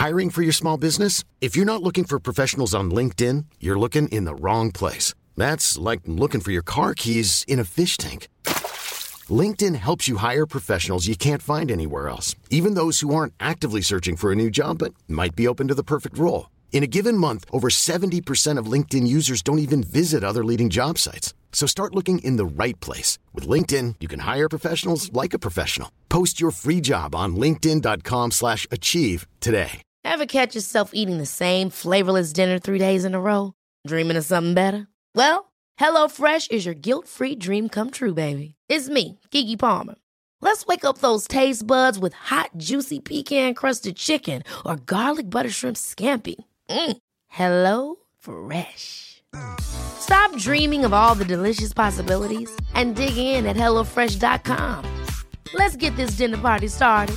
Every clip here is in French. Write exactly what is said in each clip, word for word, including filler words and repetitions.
Hiring for your small business? If you're not looking for professionals on LinkedIn, you're looking in the wrong place. That's like looking for your car keys in a fish tank. LinkedIn helps you hire professionals you can't find anywhere else, even those who aren't actively searching for a new job but might be open to the perfect role. In a given month, over seventy percent of LinkedIn users don't even visit other leading job sites. So start looking in the right place. With LinkedIn, you can hire professionals like a professional. Post your free job on linkedin.com slash achieve today. Ever catch yourself eating the same flavorless dinner three days in a row? Dreaming of something better? Well, HelloFresh is your guilt-free dream come true, baby. It's me, Keke Palmer. Let's wake up those taste buds with hot, juicy pecan-crusted chicken or garlic butter shrimp scampi. Mm. Hello Fresh. Stop dreaming of all the delicious possibilities and dig in at hello fresh dot com. Let's get this dinner party started.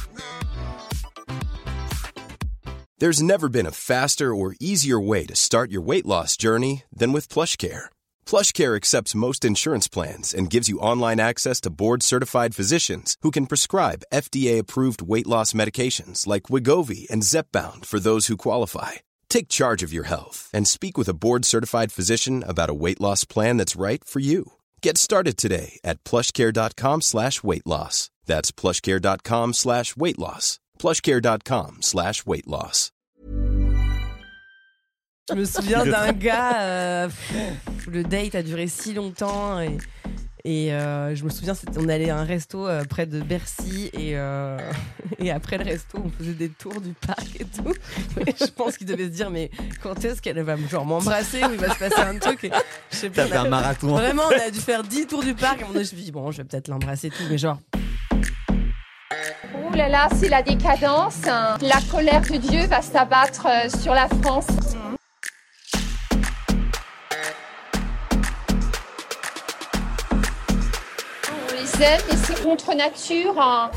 There's never been a faster or easier way to start your weight loss journey than with PlushCare. PlushCare accepts most insurance plans and gives you online access to board-certified physicians who can prescribe F D A-approved weight loss medications like Wegovy and Zepbound for those who qualify. Take charge of your health and speak with a board-certified physician about a weight loss plan that's right for you. Get started today at plushcare.com slash weight loss. That's plushcare.com slash weight loss. plushcare.com slash weight loss. Je me souviens d'un gars, euh, le date a duré si longtemps et, et euh, je me souviens, on allait à un resto euh, près de Bercy et, euh, et après le resto, on faisait des tours du parc et tout. Et je pense qu'il devait se dire, mais quand est-ce qu'elle va genre m'embrasser ou il va se passer un truc et, je sais T'as pas, fait un marathon. Vraiment, on a dû faire dix tours du parc et à un moment donné, je me suis dit, bon, je vais peut-être l'embrasser et tout, mais genre... Ouh là là, c'est la décadence. La colère de Dieu va s'abattre sur la France. On les aime et c'est contre nature. Hein.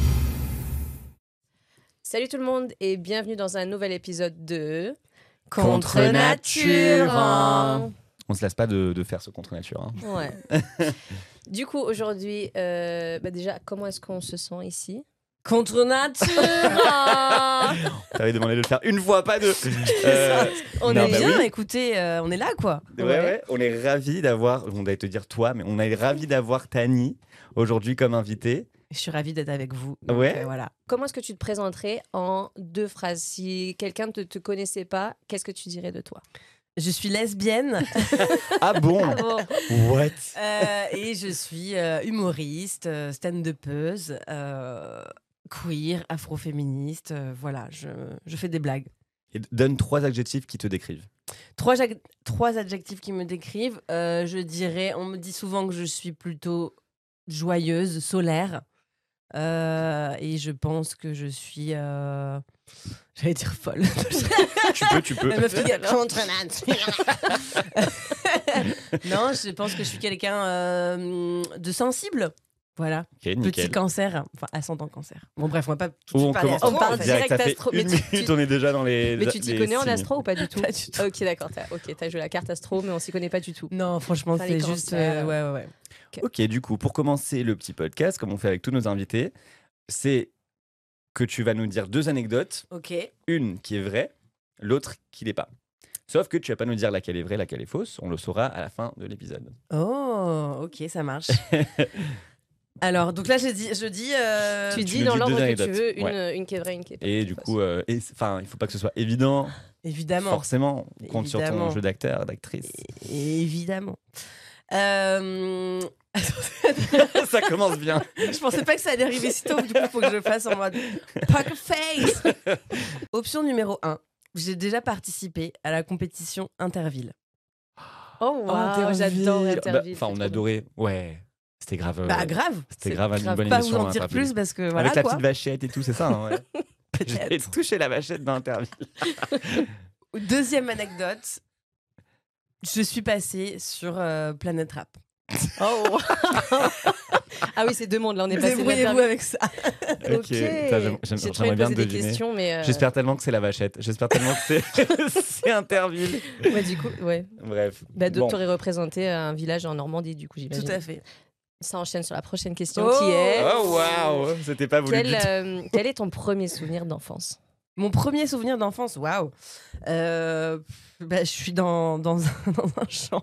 Salut tout le monde et bienvenue dans un nouvel épisode de Contre nature. On se lasse pas de, de faire ce contre nature. Hein. Ouais. Du coup, aujourd'hui, euh, bah déjà, comment est-ce qu'on se sent ici ? Contre nature. T'avais demandé de le faire une fois, pas deux. Euh, on non, est bah bien, oui. écoutez, euh, on est là quoi. Ouais, ouais, ouais, on est ravis d'avoir, on allait te dire toi, mais on est ravis d'avoir Tani aujourd'hui comme invitée. Je suis ravie d'être avec vous. Donc, Ouais. euh, voilà. Comment est-ce que tu te présenterais en deux phrases ? Si quelqu'un ne te, te connaissait pas, qu'est-ce que tu dirais de toi ? Je suis lesbienne. Ah bon, Ah bon. What Euh, et je suis euh, humoriste, euh, stand-upeuse, euh, queer, afroféministe. Euh, voilà, je, je fais des blagues. Et donne trois adjectifs qui te décrivent. Trois, jag- trois adjectifs qui me décrivent. Euh, je dirais, on me dit souvent que je suis plutôt joyeuse, solaire. Euh, et je pense que je suis... Euh... J'allais dire folle. Tu peux, tu peux. La meuf qui dit contre nature. Non, je pense que je suis quelqu'un euh, de sensible. Voilà. Ok, nickel. Petit cancer, enfin ascendant cancer. Bon bref, on va pas tout de Où suite on parler commence astro, On parle en fait. direct, direct ça fait astro, une mais tu- minute, tu- on est déjà dans les. Mais tu t'y les connais en signes. astro ou pas du tout ? Pas du tout. Ok, d'accord. T'as, ok, t'as joué la carte astro, mais on s'y connaît pas du tout. Non, franchement, Enfin, les c'est juste... cancers. euh, ouais, ouais, ouais. Ok, du coup, pour commencer le petit podcast, comme on fait avec tous nos invités, c'est que tu vas nous dire deux anecdotes, Ok. une qui est vraie, l'autre qui l'est pas. Sauf que tu vas pas nous dire laquelle est vraie, laquelle est fausse. On le saura à la fin de l'épisode. Oh, ok, ça marche. Alors, donc là, je dis... Je dis euh, Tu tu dis nous dans dis l'ordre deux que tu anecdotes. veux, une, Ouais. une qui est vraie, une qui est pas Et du fausse. coup, euh, et- enfin, il faut pas que ce soit évident. Évidemment. Forcément, on compte sur ton Évidemment. jeu d'acteur, d'actrice. É- Évidemment. Euh... Ça commence bien. Je pensais pas que ça allait arriver si tôt, du coup, il faut que je fasse en mode poker face. Option numéro un. J'ai déjà participé à la compétition Interville. Oh, wow, Interville. j'adore Bah, Interville. Enfin, c'est on trop adorait. Ouais, c'était grave. euh, Bah, grave. C'était c'est grave une grave. bonne Pas émission. vous en dire Interville. plus parce que voilà Avec la quoi. petite vachette et tout, c'est ça. Hein, ouais. J'ai Peut-être. touché la vachette d'Interville. Deuxième anecdote. Je suis passée sur euh, Planète Rap. Oh. Ah oui, c'est deux mondes là, on est passé Débrouillez-vous d'interview. avec ça. Ok. Ça, j'aime- j'aime- J'ai trop J'aimerais envie de bien poser des deviner. questions, mais euh, J'espère tellement que c'est la vachette. J'espère tellement que c'est c'est Interville. ouais, du coup, ouais. Bref. Bah, Bon. t'aurais représenté un village en Normandie, du coup, j'imagine. Tout à fait. Ça enchaîne sur la prochaine question Oh. qui est Oh waouh, c'était pas voulu. quel, du tout. euh, quel est ton premier souvenir d'enfance ? Mon premier souvenir d'enfance, waouh. Euh, bah, je suis dans, dans, un, dans un champ.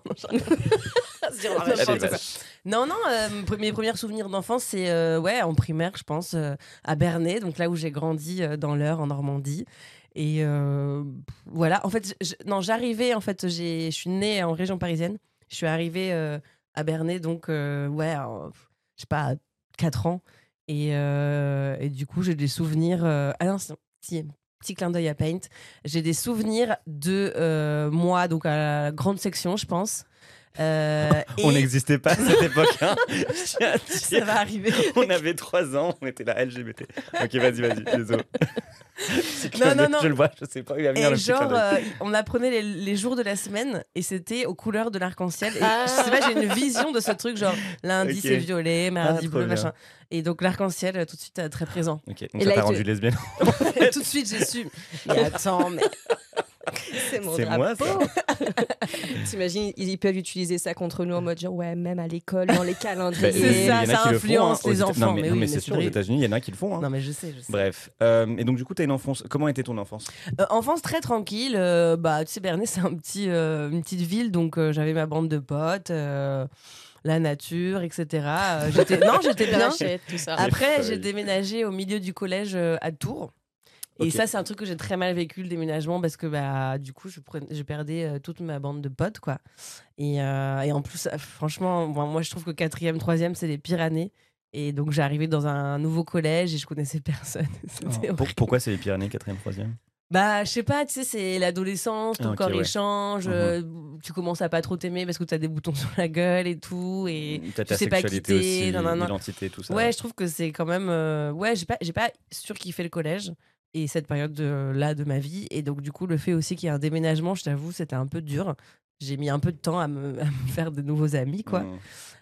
Non, Allez, vas-y. non, non euh, mes premiers souvenirs d'enfance, c'est euh, ouais, en primaire, je pense, euh, à Bernay, donc là où j'ai grandi euh, dans l'Eure, en Normandie. Et euh, voilà, en fait, je, non, j'arrivais, en fait, j'ai, je suis née en région parisienne. Je suis arrivée euh, à Bernay, donc, euh, ouais, en, je sais pas, quatre ans. Et, euh, et du coup, j'ai des souvenirs. Euh... Ah non, si, petit clin d'œil à Paint. J'ai des souvenirs de euh, moi, donc à la grande section, je pense. Euh, On et... n'existait pas à cette époque. Hein. Ça va arriver. On avait trois ans, on était là L G B T. Ok, vas-y, vas-y, désolé. Non, non, non. Je le vois, je sais pas où il va venir et le genre, petit clin d'œil. euh, on apprenait les, les jours de la semaine et c'était aux couleurs de l'arc-en-ciel. Et ah. je sais pas, j'ai une vision de ce truc, genre lundi Okay. c'est violet, mardi ah, bleu, bien. machin. Et donc l'arc-en-ciel, tout de suite, euh, très présent. Ok, donc et ça là, t'a il rendu te... lesbienne. Tout de suite, j'ai su. Mais attends, mais. C'est mon C'est drapeau. moi, ça. T'imagines, ils peuvent utiliser ça contre nous en mode genre, ouais, même à l'école, dans les calendriers. Bah, c'est il y ça, en a ça qui le influence font, hein, les aux Éta- enfants. Non, mais, mais non, oui, mais mais c'est sûr, aux vrai. États-Unis, il y en a qui le font. Hein. Non, mais je sais, je sais. Bref. Euh, et donc, du coup, t'as une enfance. Comment était ton enfance? Euh, enfance très tranquille. Euh, bah, tu sais, Bernay, c'est un petit, euh, une petite ville, donc euh, j'avais ma bande de potes. Euh... la nature, et cetera. Euh, j'étais... Non, j'étais bien. Tout ça. Après, j'ai déménagé au milieu du collège euh, à Tours. Et Ok. ça, c'est un truc que j'ai très mal vécu, le déménagement, parce que bah, du coup, je, prenais, je perdais euh, toute ma bande de potes, quoi. Et, euh, et en plus, euh, franchement, bon, moi, je trouve que quatrième, troisième, c'est les pires années. Et donc, j'ai arrivé dans un nouveau collège et je connaissais personne. C'était Pour- pourquoi c'est les Pyrénées, quatrième, troisième? Bah, je sais pas, tu sais, c'est l'adolescence, ton Ah, ok, corps ouais. échange, Mhm. euh, tu commences à pas trop t'aimer parce que t'as des boutons sur la gueule et tout, et T'as tu ta sais pas sexualité quitter, aussi, nan, nan, nan. l'identité, tout ça. Ouais, je trouve que c'est quand même. euh, Ouais, j'ai pas, j'ai pas surkiffé le collège et cette période-là de ma vie. Et donc, du coup, le fait aussi qu'il y ait un déménagement, je t'avoue, c'était un peu dur. J'ai mis un peu de temps à me, à me faire de nouveaux amis, quoi. Mmh.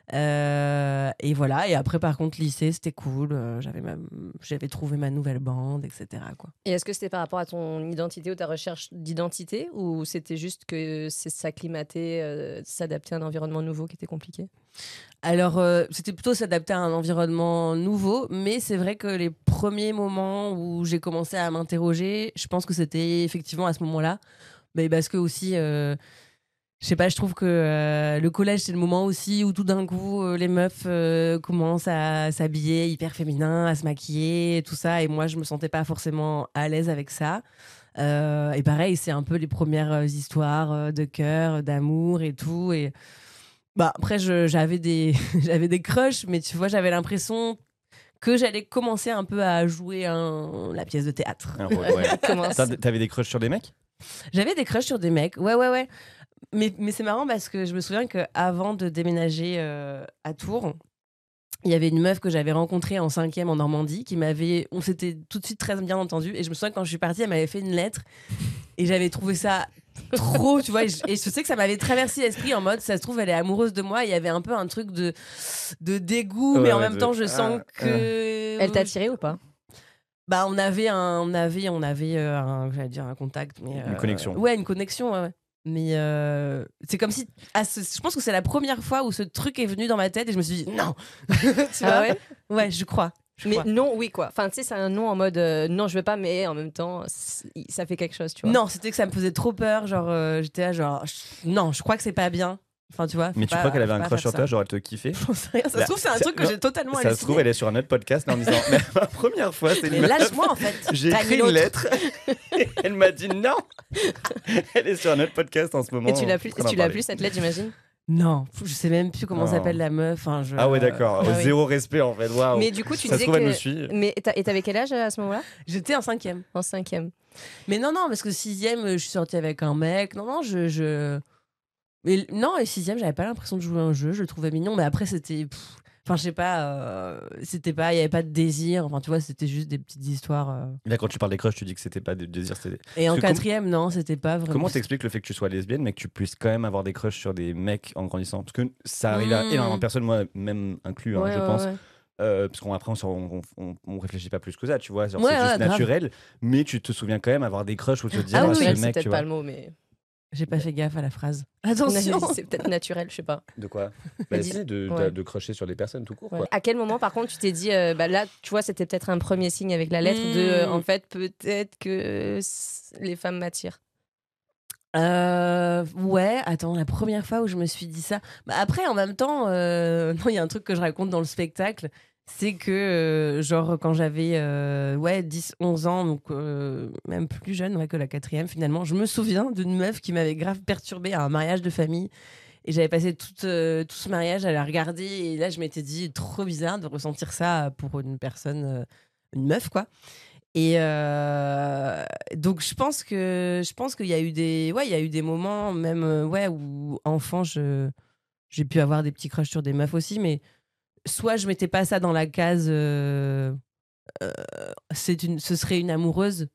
Euh, et voilà. Et après, par contre, lycée, c'était cool. Euh, j'avais, ma... j'avais trouvé ma nouvelle bande, et cetera, quoi. Et est-ce que c'était par rapport à ton identité ou ta recherche d'identité, ou c'était juste que c'est s'acclimater, euh, s'adapter à un environnement nouveau qui était compliqué? Alors, euh, c'était plutôt s'adapter à un environnement nouveau, mais c'est vrai que les premiers moments où j'ai commencé à m'interroger, je pense que c'était effectivement à ce moment-là, mais parce que aussi, euh, je sais pas, je trouve que euh, le collège, c'est le moment aussi où tout d'un coup, euh, les meufs euh, commencent à s'habiller hyper féminin, à se maquiller, et tout ça, et moi, je me sentais pas forcément à l'aise avec ça. Euh, et pareil, c'est un peu les premières euh, histoires euh, de cœur, d'amour et tout, et bah, après, je, j'avais, des, j'avais des crushs, mais tu vois, j'avais l'impression que j'allais commencer un peu à jouer un, la pièce de théâtre. Un rôle, ouais. Comment T'as- T'avais des crushs sur des mecs? J'avais des crushs sur des mecs, ouais, ouais, ouais. Mais, mais c'est marrant parce que je me souviens qu'avant de déménager euh, à Tours, il y avait une meuf que j'avais rencontrée en cinquième en Normandie qui m'avait... On s'était tout de suite très bien entendu. Et je me souviens que quand je suis partie, elle m'avait fait une lettre. Et j'avais trouvé ça trop, tu vois. Et je, et je sais que ça m'avait traversé l'esprit en mode, ça se trouve, elle est amoureuse de moi. Il y avait un peu un truc de, de dégoût, mais Ouais, en même de- temps, je sens ah, que... Elle t'a attiré ou pas? Bah, on avait un, on avait, on avait euh, un, j'allais dire un contact, mais Une euh, connexion. Ouais, une connexion, ouais. ouais. Mais euh, c'est comme si, à ce- je pense que c'est la première fois où ce truc est venu dans ma tête et je me suis dit non. Tu Ah vois ouais? Ouais, je crois. Je Mais crois. non, oui, quoi. Enfin, tu sais, c'est un non en mode euh, non, je veux pas, mais en même temps, c'est- ça fait quelque chose, tu vois. Non, c'était que ça me faisait trop peur. Genre, euh, j'étais là, genre, je- non, je crois que c'est pas bien. Enfin, tu vois. Mais faut tu pas- crois qu'elle avait faut un pas crush faire sur toi, ça. genre elle te kiffait? J'en sais rien. Ça se Bah, trouve, c'est un ça- truc que non, j'ai totalement Ça se halluciné. trouve, elle est sur un autre podcast là, en disant mais ma première fois, c'est Mais une meuf. lâche-moi en fait. J'ai T'as écrit une une autre. lettre et elle m'a dit non. Elle est sur un autre podcast en ce moment. Et tu l'as on plus, est en train tu d'en l'as parler. plus cette lettre, j'imagine. Non, je sais même plus comment Non. s'appelle la meuf. Enfin, je... Ah ouais, d'accord. Ah oui. Zéro respect en fait. Waouh. Mais du coup, tu Ça se disais trouve, elle que. me suit. Mais t'as- et t'avais quel âge à ce moment-là? J'étais en cinquième. En cinquième. Mais non, non, parce que sixième, je suis sortie avec un mec. Non, non, je. je... Mais non, et sixième, j'avais pas l'impression de jouer un jeu. Je le trouvais mignon, mais après, c'était. pff, Enfin, je sais pas. euh, C'était pas. Il y avait pas de désir. Enfin, tu vois, c'était juste des petites histoires. euh. Là, quand tu parles des crushs, tu dis que c'était pas des désirs, c'était. Et en Parce que com- quatrième, non, c'était pas vraiment. Comment t'expliques le fait que tu sois lesbienne, mais que tu puisses quand même avoir des crushs sur des mecs en grandissant? Parce que ça arrive à Mm. énormément de personnes, moi même inclus, hein, Ouais, je ouais, pense. ouais. Euh, parce qu'on après on, s'en- on, on, on réfléchit pas plus que ça, tu vois. Genre, Ouais, c'est juste ouais, grave. naturel, mais tu te souviens quand même avoir des crushs ou te dire Ah ah, oui, ce c'est mec, peut-être tu pas vois. le mot, mais. J'ai pas fait gaffe à la phrase. Attention. C'est peut-être naturel, je sais pas. De quoi Bah, Bah dis- si, de, ouais. de, de crocher sur les personnes tout court. Ouais. Quoi. À quel moment, par contre, tu t'es dit, euh, bah là, tu vois, c'était peut-être un premier signe avec la lettre de, euh, Mmh. en fait, peut-être que c- les femmes m'attirent. Euh, ouais, attends, la première fois où je me suis dit ça. Bah après, en même temps, euh, non, il y a un truc que je raconte dans le spectacle. C'est que, euh, genre, quand j'avais euh, ouais, dix onze ans, donc euh, même plus jeune ouais, que la quatrième, finalement, je me souviens d'une meuf qui m'avait grave perturbée à un mariage de famille. Et j'avais passé tout, euh, tout ce mariage à la regarder. Et là, je m'étais dit, trop bizarre de ressentir ça pour une personne, euh, une meuf, quoi. Et euh, donc, je pense que je pense qu'il y a eu des, ouais, il y a eu des moments, même, euh, ouais, où enfant, je, j'ai pu avoir des petits crushs sur des meufs aussi, mais soit je mettais pas ça dans la case euh, euh, c'est une ce serait une amoureuse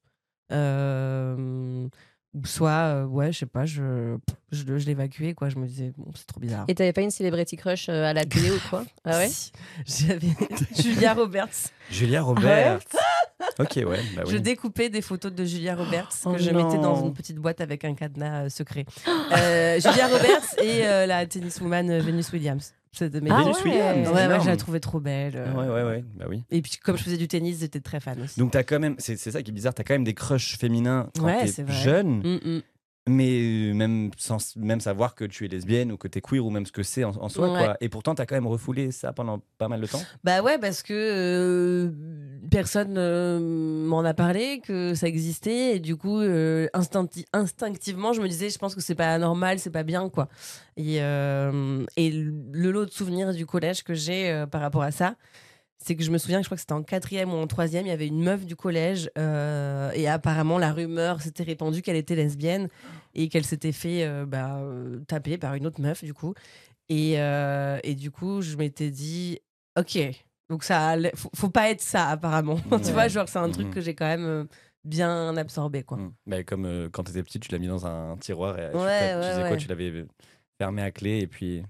euh, ou soit euh, ouais je sais pas je je, je l'évacuais quoi, je me disais bon c'est trop bizarre. Et t'avais pas une celebrity crush euh, à la télé ou quoi? Ah ouais? Si, j'avais Julia Roberts. Julia Roberts. Ok, ouais. Bah oui. Je découpais des photos de Julia Roberts Oh que je non. mettais dans une petite boîte avec un cadenas euh, secret. Euh, Julia Roberts et euh, la tenniswoman euh, Venus Williams. C'est de mes Ah Venus ouais. Williams. Ouais, ouais, énorme. je la trouvais trop belle. euh. Ouais, ouais, ouais. Bah oui. Et puis, comme je faisais du tennis, j'étais très fan aussi. Donc, t'as quand même, c'est, c'est ça qui est bizarre, t'as quand même des crushs féminins quand Ouais, t'es c'est vrai. jeune, Mm, mm. mais euh, même sans même savoir que tu es lesbienne ou que t'es queer ou même ce que c'est en, en soi. Ouais. Quoi. Et pourtant, t'as quand même refoulé ça pendant pas mal de temps. Bah ouais, parce que euh, personne euh, m'en a parlé, que ça existait. Et du coup, euh, instincti- instinctivement, je me disais, je pense que c'est pas normal, c'est pas bien, quoi. Et, euh, et le lot de souvenirs du collège que j'ai euh, par rapport à ça, c'est que je me souviens que je crois que c'était en quatrième ou en troisième, il y avait une meuf du collège euh, et apparemment la rumeur s'était répandue qu'elle était lesbienne et qu'elle s'était fait euh, bah, euh, taper par une autre meuf du coup. Et, euh, et du coup, je m'étais dit, ok, donc ça, allait- faut, faut pas être ça apparemment. tu Ouais. vois, genre c'est un truc Mhm. que j'ai quand même euh, bien absorbé quoi. Mm. Bah, comme euh, quand t'étais petite, tu l'as mis dans un tiroir et tu, Ouais, t'as- tu ouais, faisais quoi ouais. Tu l'avais fermé à clé et puis.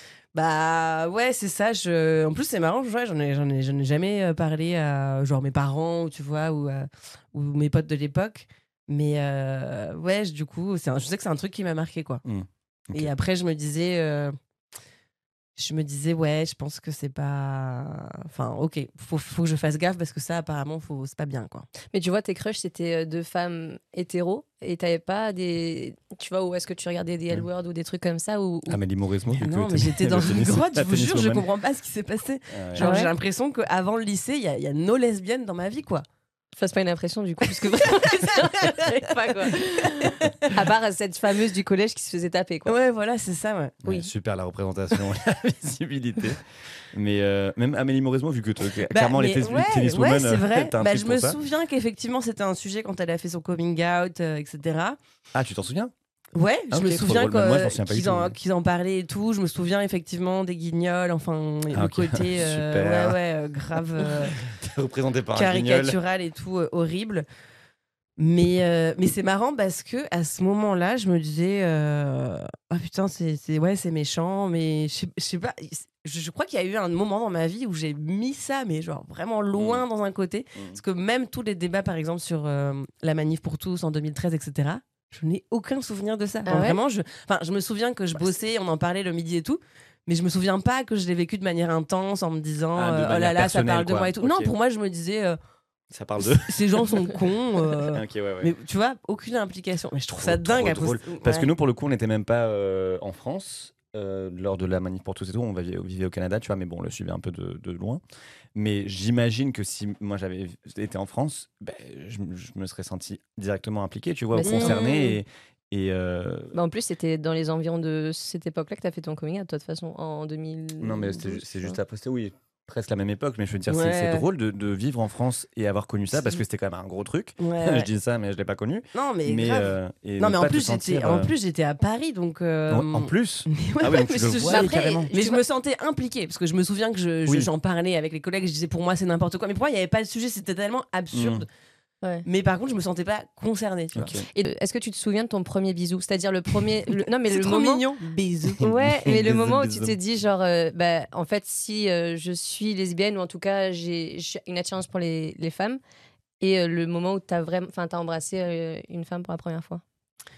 Bah ouais, c'est ça. Je... En plus, c'est marrant, ouais, j'en ai, j'en ai, j'en ai jamais euh, parlé à genre mes parents, ou tu vois, ou, à- ou mes potes de l'époque. Mais euh, ouais, je- du coup, c'est un- je sais que c'est un truc qui m'a marqué, quoi. Mm. Ok. Et après, je me disais, euh, je me disais, ouais, je pense que c'est pas. Enfin, ok, faut, faut que je fasse gaffe parce que ça, apparemment, faut... c'est pas bien, quoi. Mais tu vois, tes crushs, c'était euh, deux femmes hétéros et t'avais pas des. Tu vois, où est-ce que tu regardais des L-Word ou des trucs comme ça ou, ou- Amélie Mauresmo, Ah vu non, que mais t'es- j'étais le dans une tennis- grotte, je la vous jure, je tenniswoman. comprends pas ce qui s'est passé. Ah ouais. Genre, Ah ouais j'ai l'impression qu'avant le lycée, il y, a- il y a nos lesbiennes dans ma vie, quoi. Je fasse pas une impression du coup, parce que vraiment, ça m'intéresse pas quoi. À part cette fameuse du collège qui se faisait taper quoi. Ouais, voilà, c'est ça, ouais. Ouais, Oui. super la représentation, la visibilité. Mais euh, même Amélie Mauresmo, vu que toi, Bah, clairement les mais tennis- ouais, tenniswomen, ouais, c'est vrai. t'as un Bah, truc je pour me ça. souviens qu'effectivement, c'était un sujet quand elle a fait son coming out, euh, et cetera. Ah, tu t'en souviens Ouais, Ah, je ok, me trop souviens drôle. Bah, moi, je m'en que- souviens pas du qu'ils tout, en, mais- qu'ils en parlaient et tout. Je me souviens effectivement des guignols, enfin, Ah, le ok. côté euh, Super. ouais, ouais, euh, grave euh, T'es représenté par un guignol. caricatural et tout, euh, horrible. Mais, euh, mais c'est marrant parce que à ce moment-là, je me disais, euh, ah putain, c'est, c'est, ouais, c'est méchant, mais je sais- je sais pas. Je, je crois qu'il y a eu un moment dans ma vie où j'ai mis ça, mais genre vraiment loin dans un côté. Mm. Parce que même tous les débats, par exemple, sur euh, la manif pour tous en deux mille treize, et cetera, je n'ai aucun souvenir de ça. Ah Genre, ouais vraiment, je, enfin, je me souviens que je bossais, on en parlait le midi et tout. Mais je me souviens pas que je l'ai vécu de manière intense en me disant, Ah, de euh, oh manière là là, ça personnelle, parle de quoi. moi et tout. Ok. Non, pour moi, je me disais, euh, Ça parle de. ces gens sont cons. euh, Ok, ouais, ouais. mais tu vois, aucune implication. Mais je trouve Trop, ça dingue. trop à drôle. cause- Parce que ouais. nous, pour le coup, on n'était même pas euh, en France euh, lors de la manif pour tous et tout. On vivait, on vivait au Canada, tu vois, mais bon, on le suivait un peu de, de loin. Mais j'imagine que si moi j'avais été en France, ben, je, je me serais senti directement impliqué, tu vois, Bah, ou c'est- concerné. Et, et, euh, Bah, en plus, c'était dans les environs de cette époque-là que t'as fait ton coming out, toi, de toute façon, en deux mille. non, mais c'était ju- c'est juste après, c'était oui, presque la même époque. Mais je veux dire, c'est- Ouais. c'est drôle de, de vivre en France et avoir connu ça parce C'est- que c'était quand même un gros truc. Ouais, ouais. je dis ça, mais je l'ai pas connu. Non, mais, Mais, grave. euh, et non, ne mais en pas te plus, j'étais, sentir, en euh, plus, j'étais à Paris, donc. euh, en, en plus. Mais ouais, Ah oui, ouais, donc mais tu le je- vois après, carrément. Mais Tu je vois- me sentais impliquée parce que je me souviens que je, je- Oui. j'en parlais avec les collègues. Je disais pour moi c'est n'importe quoi, mais pour moi il n'y avait pas de sujet, c'était tellement absurde. Ouais. Mais par contre, je me sentais pas concernée. Tu vois. Ok. Et de- est-ce que tu te souviens de ton premier bisou? C'est-à-dire le premier. le- Non, mais C'est le trop moment. mignon. Bisous. Ouais, mais le Bisous, moment où bisous. tu t'es dit, genre, euh, bah, en fait, si euh, je suis lesbienne, ou en tout cas, j'ai j'ai une attirance pour les, les femmes, et euh, le moment où t'as vraiment, enfin, t'as embrassé euh, une femme pour la première fois.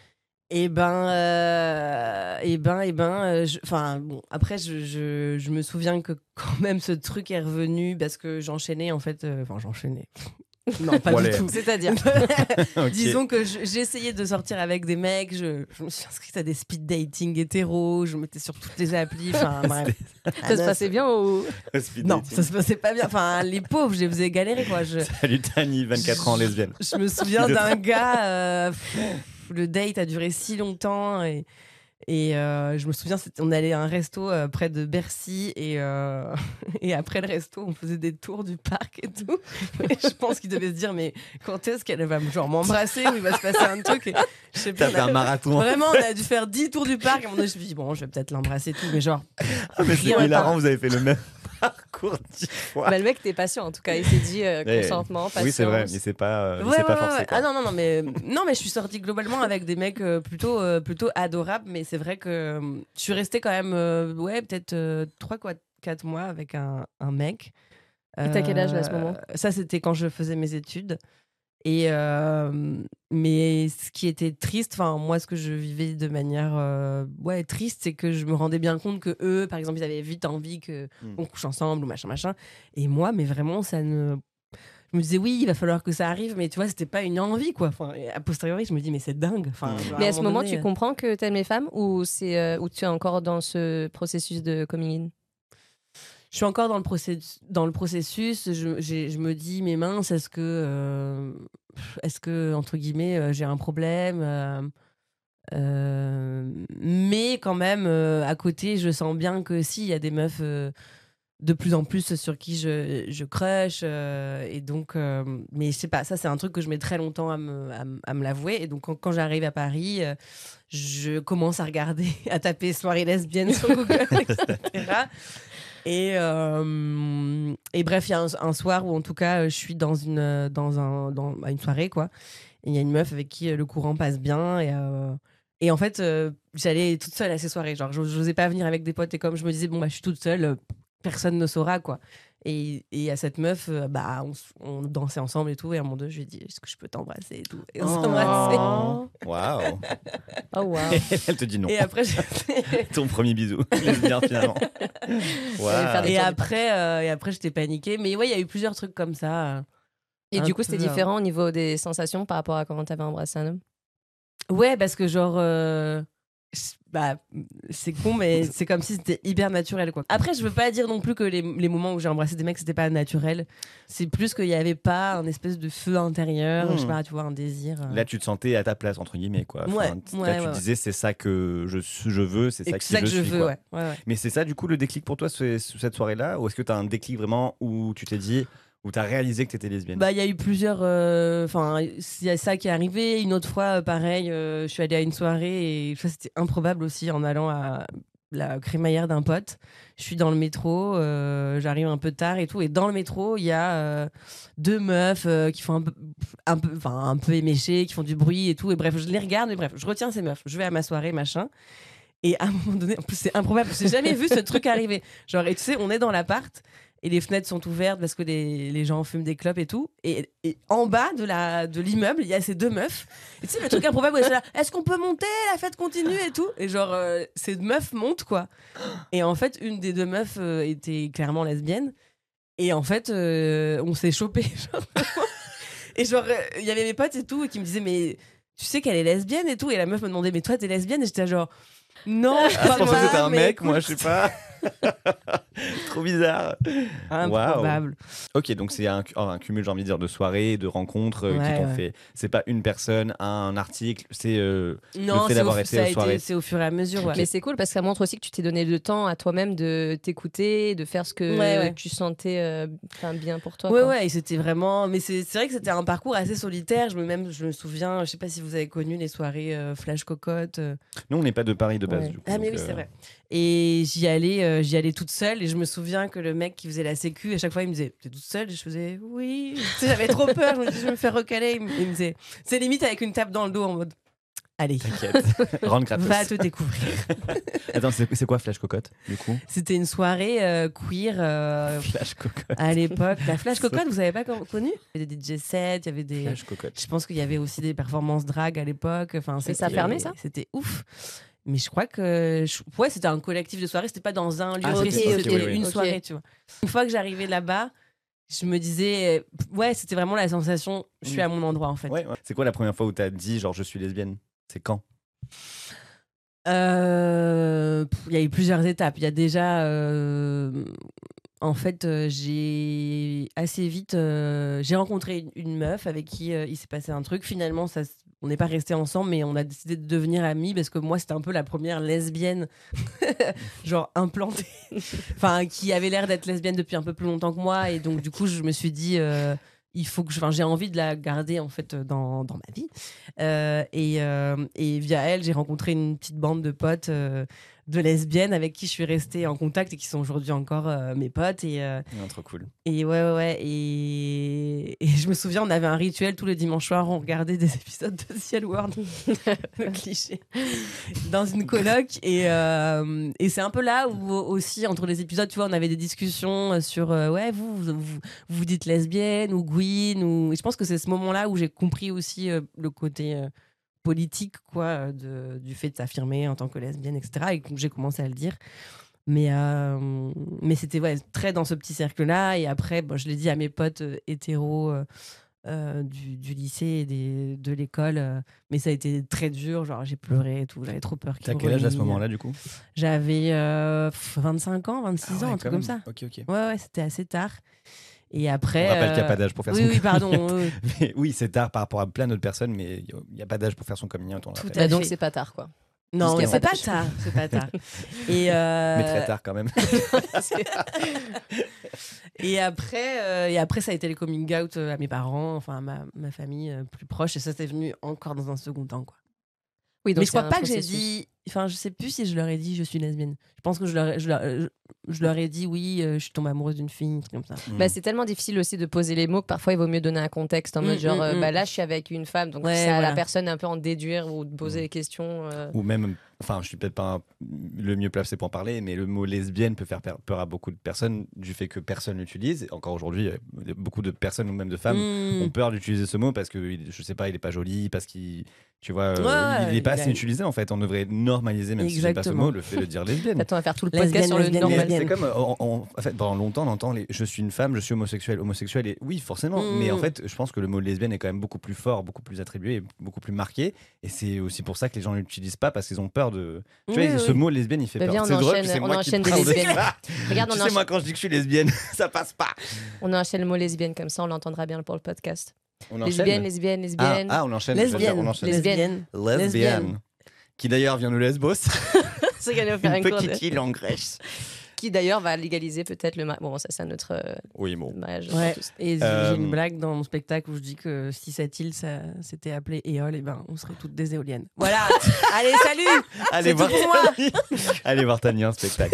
Et ben, euh, et ben, et ben, enfin bon. Après, je, je, je me souviens que quand même ce truc est revenu parce que j'enchaînais en fait. Enfin, euh, j'enchaînais. Non, pas Voilà. du tout. C'est-à-dire, Ok. Disons que je- j'essayais de sortir avec des mecs. Je, je me suis inscrite à des speed dating hétéros. Je mettais sur toutes les applis. Enfin, bref. ça se passait bien ou Speed Non, dating. ça se passait pas bien. Enfin, les pauvres, je les faisais galérer quoi. Je, Salut Tani, vingt-quatre ans, lesbienne. Je me souviens De d'un gars, euh, pff, le date a duré si longtemps et, et euh, je me souviens, c'était- on allait à un resto euh, près de Bercy et, euh, et après le resto, on faisait des tours du parc et tout. Et je pense qu'il devait se dire, mais quand est-ce qu'elle va genre, m'embrasser ou il va se passer un truc et, je sais T'as plus, on fait a- un marathon. Vraiment, on a dû faire dix tours du parc. Et à un moment donné, je me suis dit, bon, je vais peut-être l'embrasser et tout, mais genre, Ah, mais c'est rien hilarant, pas. vous avez fait le même parcours dix fois. bah, le mec était patient en tout cas. Il s'est dit euh, Ouais. consentement, patience. Oui, c'est vrai, mais c'est pas, euh, Ouais, c'est ouais, pas ouais, forcé. ouais. quoi. Ah non, non, non, mais, non, mais je suis sortie globalement avec des mecs euh, plutôt, euh, plutôt adorables, mais c'est vrai que euh, je suis restée quand même, euh, ouais, peut-être euh, trois quatre mois avec un, un mec. Et t'as quel âge, là, à ce moment ? Ça, c'était quand je faisais mes études. Et euh, mais ce qui était triste, enfin moi ce que je vivais de manière euh, ouais triste, c'est que je me rendais bien compte que eux, par exemple, ils avaient vite envie que Hmm. on couche ensemble ou machin machin. Et moi, mais vraiment, ça ne. Je me disais oui, il va falloir que ça arrive, mais tu vois, c'était pas une envie quoi. Enfin, et a posteriori, je me dis mais c'est dingue. Enfin, Hmm. genre, Mais à un ce moment moment, donné, tu euh, comprends que t'aimes les femmes ou c'est euh, ou tu es encore dans ce processus de coming in ? Je suis encore dans le processus. Dans le processus je, j'ai- je me dis, mais mince, est-ce que, euh, est-ce que entre guillemets, euh, j'ai un problème euh, euh, mais quand même, euh, à côté, je sens bien que si, il y a des meufs euh, de plus en plus sur qui je, je crush. euh, et donc, euh, mais je sais pas, ça, c'est un truc que je mets très longtemps à me, à, me- à me l'avouer. Et donc, quand, quand j'arrive à Paris, euh, je commence à regarder, à taper soirée lesbienne sur Google, et cetera. Et, euh, et bref, il y a un, un soir où, en tout cas, je suis dans une, euh, dans un, dans, bah, une soirée, quoi. Et il y a une meuf avec qui euh, le courant passe bien. Et, euh, et en fait, euh, j'allais toute seule à ces soirées. Genre, j'os- j'osais pas venir avec des potes. Et comme je me disais, bon, bah, je suis toute seule, euh, personne ne saura, quoi. Et, et à cette meuf, euh, bah, on, s- on dansait ensemble et tout. Et à un moment donné, je lui ai dit, est-ce que je peux t'embrasser et tout. Et on Oh. s'embrassait. Waouh. Oh wow. Elle te dit non. Et après, j'ai- Ton premier bisou. Lesbien finalement. faire des et tours du après, euh, et après, j'étais paniquée. Mais ouais, il y a eu plusieurs trucs comme ça. euh. Et Un du coup, c'était peu, euh, différent au niveau des sensations par rapport à quand t'avais embrassé un homme ? Ouais, parce que genre, euh, je- bah, c'est con, mais c'est comme si c'était hyper naturel, quoi. Après, je veux pas dire non plus que les, les moments où j'ai embrassé des mecs, c'était pas naturel. C'est plus qu'il y avait pas un espèce de feu intérieur, Mmh. je sais pas, tu vois, un désir. euh. Là, tu te sentais à ta place, entre guillemets. Quoi. Ouais, là, ouais, tu ouais, disais, c'est ça que je, je veux, c'est Et ça que qui c'est ça je que je suis. veux, quoi. ouais. ouais, ouais. Mais c'est ça, du coup, le déclic pour toi, c'est- cette soirée-là? Ou est-ce que tu as un déclic vraiment où tu t'es dit, où tu as réalisé que tu étais lesbienne? Bah, il y a eu plusieurs. euh, Enfin, il y a ça qui est arrivé. Une autre fois, euh, pareil, euh, je suis allée à une soirée et ça, c'était improbable aussi en allant à la crémaillère d'un pote. Je suis dans le métro, euh, j'arrive un peu tard et tout. Et dans le métro, il y a euh, deux meufs euh, qui font un peu, un peu, enfin, un peu éméchées, qui font du bruit et tout. Et bref, je les regarde, mais bref, je retiens ces meufs. Je vais à ma soirée, machin. Et à un moment donné, en plus, c'est improbable, parce que j'ai jamais vu ce truc arriver. Genre, et tu sais, on est dans l'appart. Et les fenêtres sont ouvertes parce que les, les gens fument des clopes et tout. Et, et en bas de la de l'immeuble, il y a ces deux meufs. Et tu sais, le truc improbable, où elles sont là, est-ce qu'on peut monter? La fête continue et tout. Et genre, euh, ces meufs montent, quoi. Et en fait, une des deux meufs euh, était clairement lesbienne. Et en fait, euh, on s'est chopé. Genre. Et genre, euh, il y avait mes potes et tout, et qui me disaient, mais tu sais qu'elle est lesbienne et tout. Et la meuf me demandait, mais toi, t'es lesbienne? Et j'étais genre, non, je Ah, je crois pensais que pas, c'était un mais mec, écoute, moi, je sais pas. Trop bizarre. improbable. Ok, donc c'est un, un cumul, j'ai envie de dire, de soirées, de rencontres euh, qui Ouais, t'ont ouais. fait. C'est pas une personne, un article, c'est euh, Non, fait c'est d'avoir au, été ça a aux été- soirées. c'est au fur et à mesure. Ouais. Mais c'est cool parce que ça montre aussi que tu t'es donné le temps à toi-même de t'écouter, de faire ce que Ouais, ouais. tu sentais euh, enfin, bien pour toi. Ouais, quoi. ouais, et c'était vraiment. Mais c'est c'est vrai que c'était un parcours assez solitaire. Je me, même, je me souviens, je sais pas si vous avez connu les soirées euh, Flash Cocotte. euh. Nous, on n'est pas de Paris de base, Ouais. du coup. Ah, mais donc, oui, c'est euh, vrai. Et j'y allais, euh, j'y allais toute seule. Et je me souviens que le mec qui faisait la sécu, à chaque fois, il me disait, t'es toute seule? Et je faisais, oui. Tu sais, j'avais trop peur. Je me disais, je vais me faire recaler. Il me il me disait, c'est limite avec une tape dans le dos en mode, Allez, T'inquiète. Rendre gratos. va te découvrir. Attends, c'est, c'est quoi Flash Cocotte, du coup? C'était une soirée euh, queer euh, Flash Cocotte. à l'époque. La Flash Cocotte, vous n'avez pas con- connu? Il y avait des D J sets, il y avait des... Flash Cocotte. Je pense qu'il y avait aussi des performances drag à l'époque. Enfin, Et ça a fermé, ça? C'était ouf. Mais je crois que... je- Ouais, c'était un collectif de soirée. C'était pas dans un lieu Ah, précis, ok, ok, c'était oui, oui. une Ok. soirée, tu vois. Une fois que j'arrivais là-bas, je me disais... euh, Ouais, c'était vraiment la sensation, je suis Mm. à mon endroit, en fait. Ouais, ouais. C'est quoi la première fois où t'as dit, genre, je suis lesbienne? C'est quand? Euh, pff, Il y a eu plusieurs étapes. Il y a déjà, euh, en fait, euh, j'ai assez vite, euh, j'ai rencontré une, une meuf avec qui euh, il s'est passé un truc. Finalement, ça, s- on n'est pas resté ensemble, mais on a décidé de devenir amis parce que moi, c'était un peu la première lesbienne, genre implantée, enfin, qui avait l'air d'être lesbienne depuis un peu plus longtemps que moi, et donc du coup, je me suis dit. euh, il faut que je, enfin, j'ai envie de la garder en fait dans, dans ma vie. Euh, et, euh, et via elle, j'ai rencontré une petite bande de potes euh, de lesbiennes avec qui je suis restée en contact et qui sont aujourd'hui encore euh, mes potes. Et, euh, Non, trop cool. et ouais, ouais, ouais. Et, et je me souviens, on avait un rituel tous les dimanches soirs, on regardait des épisodes de Ciel World, le cliché, dans une coloc. Et, euh, et c'est un peu là où aussi, entre les épisodes, tu vois, on avait des discussions sur, euh, ouais, vous, vous, vous, vous dites lesbienne ou Gwyn. Ou... Et je pense que c'est ce moment-là où j'ai compris aussi euh, le côté euh, politique, quoi, euh, de, du fait de s'affirmer en tant que lesbienne, et cetera. Et que j'ai commencé à le dire. Mais, euh, mais c'était ouais, très dans ce petit cercle-là. Et après, bon, je l'ai dit à mes potes euh, hétéros euh, euh, du, du lycée et des, de l'école. euh, mais ça a été très dur. Genre, j'ai pleuré et tout. J'avais trop peur. T'as qu'ils quel âge à ce renient. moment-là, du coup? J'avais euh, vingt-cinq ans, vingt-six Ah ans, ouais, un truc quand comme même. ça. Ok, ok. Ouais, ouais, c'était assez tard. Et après. On rappelle euh, qu'il n'y a pas d'âge pour faire oui, son oui, coming pardon. out. oui, oui. Mais oui, c'est tard par rapport à plein d'autres personnes, mais il n'y a pas d'âge pour faire son coming out. On le Tout rappelle. à Bah, donc fait. c'est pas tard, quoi. Non, qu'il y mais a c'est pas pas d'âge. tard. C'est pas tard. Et euh, Mais très tard quand même. Et après, euh, et après, ça a été le coming out euh, à mes parents, enfin à ma, ma famille euh, plus proche. Et ça, c'est venu encore dans un second temps, quoi. Oui, donc Mais je c'est crois un pas que j'ai processus. dit. Enfin, je sais plus si je leur ai dit je suis lesbienne. Je pense que je leur, ai- je leur, je, je leur ai dit oui, euh, je suis tombée amoureuse d'une fille, un truc comme ça. Bah, c'est tellement difficile aussi de poser les mots que parfois il vaut mieux donner un contexte en Mm, mode genre mm, euh, mm. bah là je suis avec une femme donc Ouais, c'est à voilà. la personne un peu en déduire ou de poser Mm. des questions. euh. Ou même, enfin, je suis peut-être pas un- le mieux placé pour en parler, mais le mot lesbienne peut faire per- peur à beaucoup de personnes du fait que personne l'utilise. Et encore aujourd'hui, euh, beaucoup de personnes ou même de femmes Mm. ont peur d'utiliser ce mot parce que, il- je sais pas, il est pas joli, parce qu'il, tu vois, euh, Ouais, il est pas il a- assez utilisé en fait. On devrait normaliser, même si j'ai pas ce Exactement. mot, le fait de dire lesbienne. Attends, on va faire tout le Lesbienne, podcast sur le lesbienne, Mais normal. lesbienne. c'est comme, euh, on- on- en fait, pendant longtemps, on entend les, je suis une femme, je suis homosexuel. Homosexuel, et oui, forcément. Mm. Mais en fait, je pense que le mot lesbienne est quand même beaucoup plus fort, beaucoup plus attribué, et beaucoup plus marqué. Et c'est aussi pour ça que les gens ne l'utilisent pas parce qu'ils ont peur de. Tu Oui, vois, ce oui. mot lesbienne, il fait Bah, peur. viens, on C'est drôle, enchaîne- puis c'est on moi qui enchaîne des parle de lesbiennes. ça. Regarde, Tu on, sais, enchaîne, moi, quand je dis que je suis lesbienne, ça passe pas. on enchaîne le mot lesbienne comme ça on l'entendra bien pour le podcast. On Lesbienne, lesbienne, Ah, lesbienne. ah, on enchaîne. je veux dire, Lesbienne. on enchaîne. Lesbienne. Lesbienne. Lesbienne. Qui d'ailleurs vient de Lesbos, C'est qu'elle va faire une un cours de- petite île en Grèce. qui d'ailleurs va légaliser peut-être le mariage. Bon, ça c'est un autre euh, Oui, bon. mariage. Ouais. pour tous. Et j'ai Euh, une blague dans mon spectacle où je dis que si cette île ça s'était appelée Éole, et ben on serait toutes des éoliennes. Voilà. Allez, salut. Allez C'est voir, tout pour moi. Allez voir Tania en spectacle.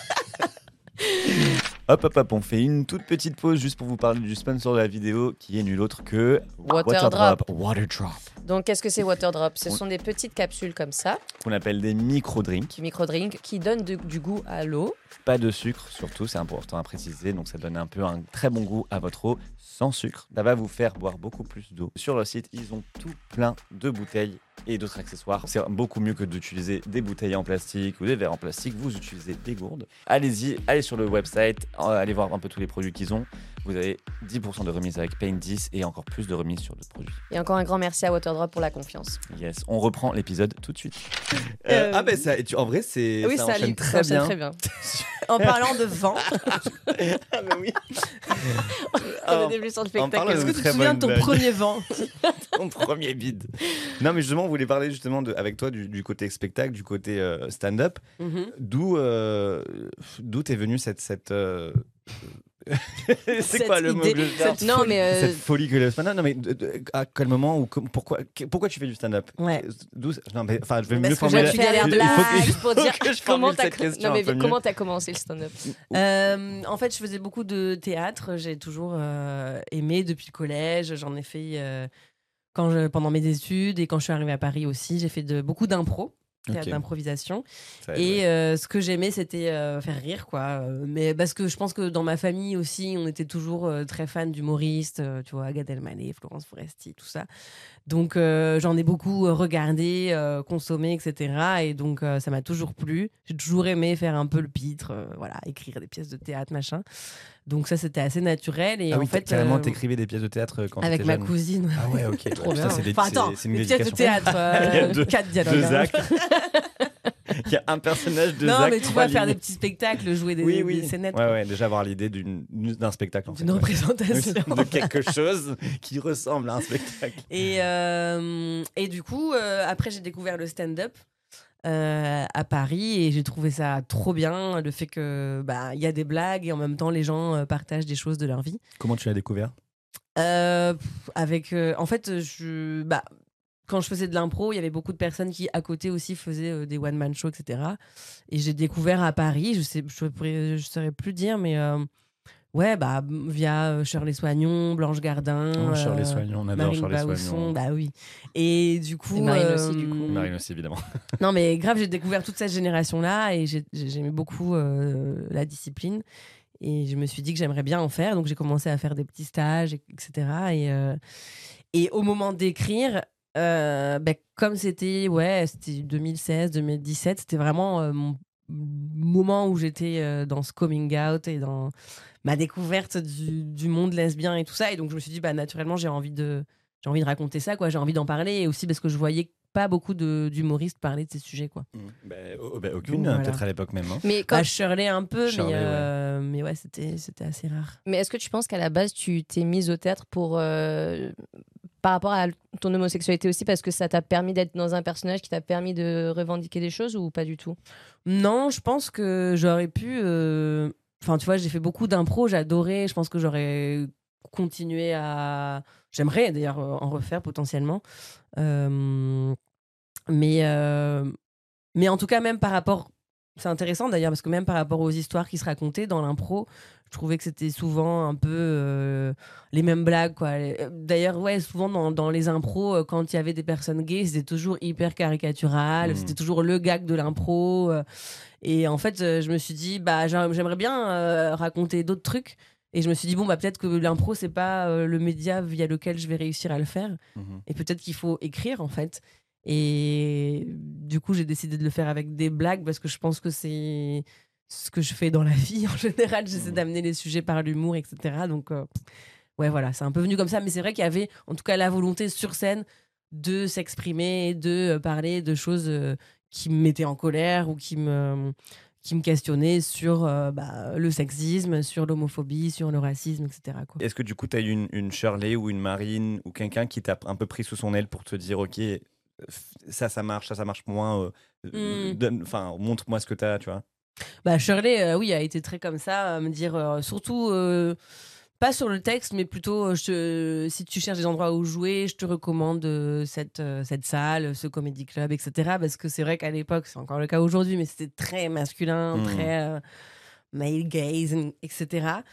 Hop, hop, hop, on fait une toute petite pause juste pour vous parler du sponsor de la vidéo qui est nul autre que Waterdrop. Waterdrop, Donc qu'est-ce que c'est Waterdrop? Ce sont des petites capsules comme ça, qu'on appelle des micro-drinks. du micro-drink, qui donnent de- du goût à l'eau. Pas de sucre, surtout, c'est important à préciser. Donc ça donne un peu un très bon goût à votre eau sans sucre. Ça va vous faire boire beaucoup plus d'eau. Sur leur site, ils ont tout plein de bouteilles et d'autres accessoires. C'est beaucoup mieux que d'utiliser des bouteilles en plastique ou des verres en plastique. Vous utilisez des gourdes. Allez-y, allez sur le website, euh, allez voir un peu tous les produits qu'ils ont. Vous avez dix pour cent de remise avec Paint dix et encore plus de remise sur d'autres produits. Et encore un grand merci à Waterdrop pour la confiance. Yes, on reprend l'épisode tout de suite. Euh, ah ben ça, tu- en vrai c'est oui, ça, ça, enchaîne lit- très ça bien. enchaîne très bien. En parlant de vent, Ah ben oui. On est début sur le en spectacle. parlant est-ce que de tu te très souviens de ton bonne blague. premier vent? Ton premier bide. Non, mais justement, on voulait parler justement de, avec toi du, du côté spectacle, du côté euh, stand-up. Mhm. D'où euh, d'où t'es venue cette. cette euh, c'est Cette quoi le mot idée, que je cherche cette Non, mais euh, Cette folie que le stand-up. Non, mais de- de- à quel moment ou com- pourquoi, que- pourquoi tu fais du stand-up Ouais. D'où Non, mais enfin, je vais Parce mieux que formuler. j'ai fait des il faut que- juste pour dire faut que je comment formule t'as cette question non, mais un peu mieux. comment t'as commencé le stand-up. Euh, en fait, je faisais beaucoup de théâtre. J'ai toujours euh, aimé depuis le collège. J'en ai fait euh, quand je, pendant mes études et quand je suis arrivée à Paris aussi. J'ai fait de, beaucoup d'impro. Théâtre Ok. d'improvisation Ça aide, et ouais. euh, ce que j'aimais c'était euh, faire rire quoi Euh, mais parce que je pense que dans ma famille aussi on était toujours euh, très fans d'humoristes euh, tu vois Gad Elmaleh, Florence Foresti, tout ça donc euh, j'en ai beaucoup euh, regardé euh, consommé etc et donc euh, ça m'a toujours plu. J'ai toujours aimé faire un peu le pitre euh, voilà, écrire des pièces de théâtre machin, donc ça c'était assez naturel et Ah en oui, fait carrément, euh, t'écrivais des pièces de théâtre quand avec t'étais ma jeune. cousine. Ah ouais, ok. Trop Ouais, bien. ça, c'est des- Enfin, attends, c'est- c'est une des pièces de dédication. théâtre, euh, Il y a deux- quatre dialogues. Deux hein. actes. Il y a un personnage, deux Non, actes. mais tu trois vois, faire des lignes. petits spectacles, jouer des, Oui, des oui. scénettes. Ouais, quoi. ouais, déjà avoir l'idée d'une- d'un spectacle. En fait, D'une ouais. représentation. De quelque chose qui ressemble à un spectacle. Et, euh, et du coup, euh, après, j'ai découvert le stand-up euh, à Paris et j'ai trouvé ça trop bien. Le fait que bah, il y a des blagues et en même temps, les gens euh, partagent des choses de leur vie. Comment tu l'as découvert? Euh, pff, avec, euh, en fait, je, bah, quand je faisais de l'impro, il y avait beaucoup de personnes qui, à côté aussi, faisaient euh, des one-man shows, et cetera. Et j'ai découvert à Paris, je sais, je pourrais, je saurais plus dire, mais euh, ouais, bah, via euh, Shirley Soignon, Blanche Gardin, Oh, Shirley euh, Soignon, on adore Marine Shirley Bausson, Soignon. bah oui. Et du coup, Et Marine aussi, du coup. Marine aussi, évidemment. non, mais grave, j'ai découvert toute cette génération-là et j'ai- j'ai- j'aimais beaucoup euh, la discipline. Et je me suis dit que j'aimerais bien en faire. Donc, j'ai commencé à faire des petits stages, et cetera. Et, euh, et au moment d'écrire, euh, ben, comme c'était ouais, c'était deux mille seize, deux mille dix-sept, c'était vraiment euh, mon moment où j'étais euh, dans ce coming out et dans ma découverte du, du monde lesbien et tout ça. Et donc, je me suis dit, bah, naturellement, j'ai envie de, j'ai envie de raconter ça, quoi. J'ai envie d'en parler. Et aussi parce que je voyais pas beaucoup de- d'humoristes parler de ces sujets, quoi. Bah, oh, bah, aucune, Donc, voilà. peut-être à l'époque même. hein. Mais, quand- Bah, Shirley un peu, Shirley, mais, ouais. euh, mais ouais, c'était, c'était assez rare. mais est-ce que tu penses qu'à la base, tu t'es mise au théâtre pour, euh, par rapport à ton homosexualité aussi, parce que ça t'a permis d'être dans un personnage qui t'a permis de revendiquer des choses ou pas du tout? Non, je pense que j'aurais pu. euh, Enfin, tu vois, j'ai fait beaucoup d'impro, j'adorais. Je pense que j'aurais continué à. J'aimerais d'ailleurs euh, en refaire potentiellement. Euh, Mais, euh, mais en tout cas, même par rapport. C'est intéressant d'ailleurs, parce que même par rapport aux histoires qui se racontaient dans l'impro, je trouvais que c'était souvent un peu euh, les mêmes blagues, quoi. D'ailleurs, ouais, souvent dans, dans les impros, euh, quand il y avait des personnes gays, c'était toujours hyper caricatural, Mmh. c'était toujours le gag de l'impro. euh, Et en fait, euh, je me suis dit, bah, j'a- j'aimerais bien euh, raconter d'autres trucs. Et je me suis dit, bon, bah, peut-être que l'impro, c'est pas euh, le média via lequel je vais réussir à le faire. Mhm. Et peut-être qu'il faut écrire, en fait. Et du coup, j'ai décidé de le faire avec des blagues parce que je pense que c'est ce que je fais dans la vie. En général, j'essaie Mhm. d'amener les sujets par l'humour, et cetera. Donc, euh, ouais, voilà, c'est un peu venu comme ça. Mais c'est vrai qu'il y avait, en tout cas, la volonté sur scène de s'exprimer, de euh, parler de choses euh, qui me mettaient en colère ou qui me, qui me questionnaient sur euh, bah, le sexisme, sur l'homophobie, sur le racisme, et cetera. Quoi. Est-ce que du coup, tu as eu une, une Shirley ou une Marine ou quelqu'un qui t'a un peu pris sous son aile pour te dire, OK, euh, ça, ça marche, ça, ça marche moins. euh, Mm. donne- Enfin, montre-moi ce que tu as, tu vois. Bah, Shirley, euh, oui, a été très comme ça, à me dire, euh, surtout, euh, pas sur le texte, mais plutôt, euh, je te- si tu cherches des endroits où jouer, je te recommande euh, cette, euh, cette salle, ce comédie club, et cetera. Parce que c'est vrai qu'à l'époque, c'est encore le cas aujourd'hui, mais c'était très masculin, Mhm. très euh, male gaze, et cetera.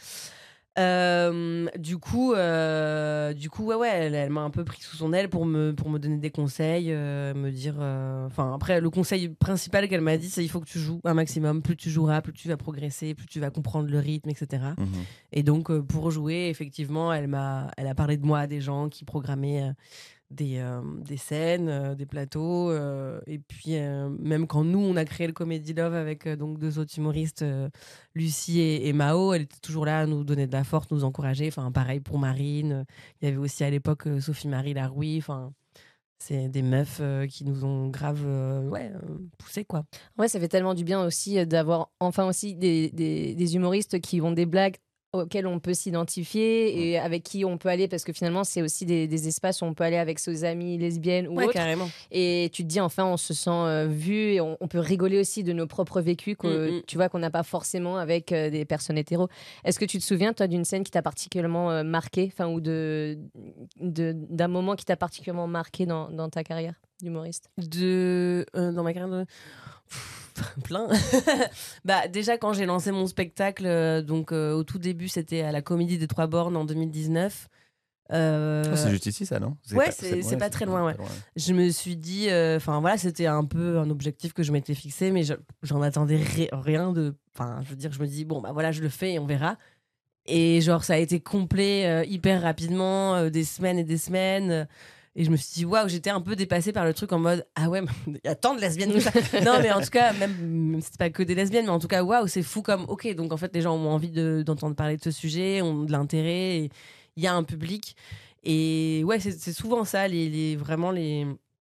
Euh, du coup, euh, du coup, ouais, ouais, elle, elle m'a un peu pris sous son aile pour me, pour me donner des conseils, euh, me dire. euh, Enfin, après, le conseil principal qu'elle m'a dit, c'est il faut que tu joues un maximum. Plus tu joueras, plus tu vas progresser, plus tu vas comprendre le rythme, et cetera. Mhm. Et donc, euh, pour jouer, effectivement, elle m'a, elle a parlé de moi à des gens qui programmaient euh, des, euh, des scènes, euh, des plateaux. euh, et puis, euh, même quand nous, on a créé le Comedy Love avec euh, donc deux autres humoristes, euh, Lucie et, et Mao, elle était toujours là à nous donner de la force, nous encourager. Enfin, pareil pour Marine. Il y avait aussi à l'époque euh, Sophie-Marie Larouille. Enfin, c'est des meufs euh, qui nous ont grave euh, ouais, euh, poussé, quoi. Ouais, ça fait tellement du bien aussi euh, d'avoir enfin aussi des, des, des humoristes qui ont des blagues auxquels on peut s'identifier et avec qui on peut aller, parce que finalement c'est aussi des, des espaces où on peut aller avec ses amies lesbiennes ou Ouais, autres, carrément. et tu te dis enfin on se sent euh, vu et on, on peut rigoler aussi de nos propres vécus que Mm, mm. tu vois qu'on n'a pas forcément avec euh, des personnes hétéros. Est-ce que tu te souviens toi d'une scène qui t'a particulièrement euh, marqué, enfin, ou de, de d'un moment qui t'a particulièrement marqué dans, dans ta carrière d'humoriste? De euh, dans ma carrière de Pff, plein. Bah déjà quand j'ai lancé mon spectacle, euh, donc euh, au tout début c'était à la Comédie des Trois Bornes en deux mille dix-neuf. Euh... Oh, c'est juste ici, ça, non? Ouais, pas, c'est, c'est, c'est pas très loin, ouais. loin. Je me suis dit, enfin euh, voilà, c'était un peu un objectif que je m'étais fixé, mais je, j'en attendais ri- rien de. Enfin, je veux dire, je me dis, bon, bah voilà, je le fais et on verra. Et genre, ça a été complet euh, hyper rapidement, euh, des semaines et des semaines. Euh, et je me suis dit, waouh, j'étais un peu dépassée par le truc en mode, ah ouais, il y a tant de lesbiennes que ça. Non, mais en tout cas, même, même c'est pas que des lesbiennes, mais en tout cas, waouh, c'est fou comme, ok, donc en fait, les gens ont envie de, d'entendre parler de ce sujet, ont de l'intérêt, il y a un public. Et ouais, c'est, c'est souvent ça, les, les, vraiment les,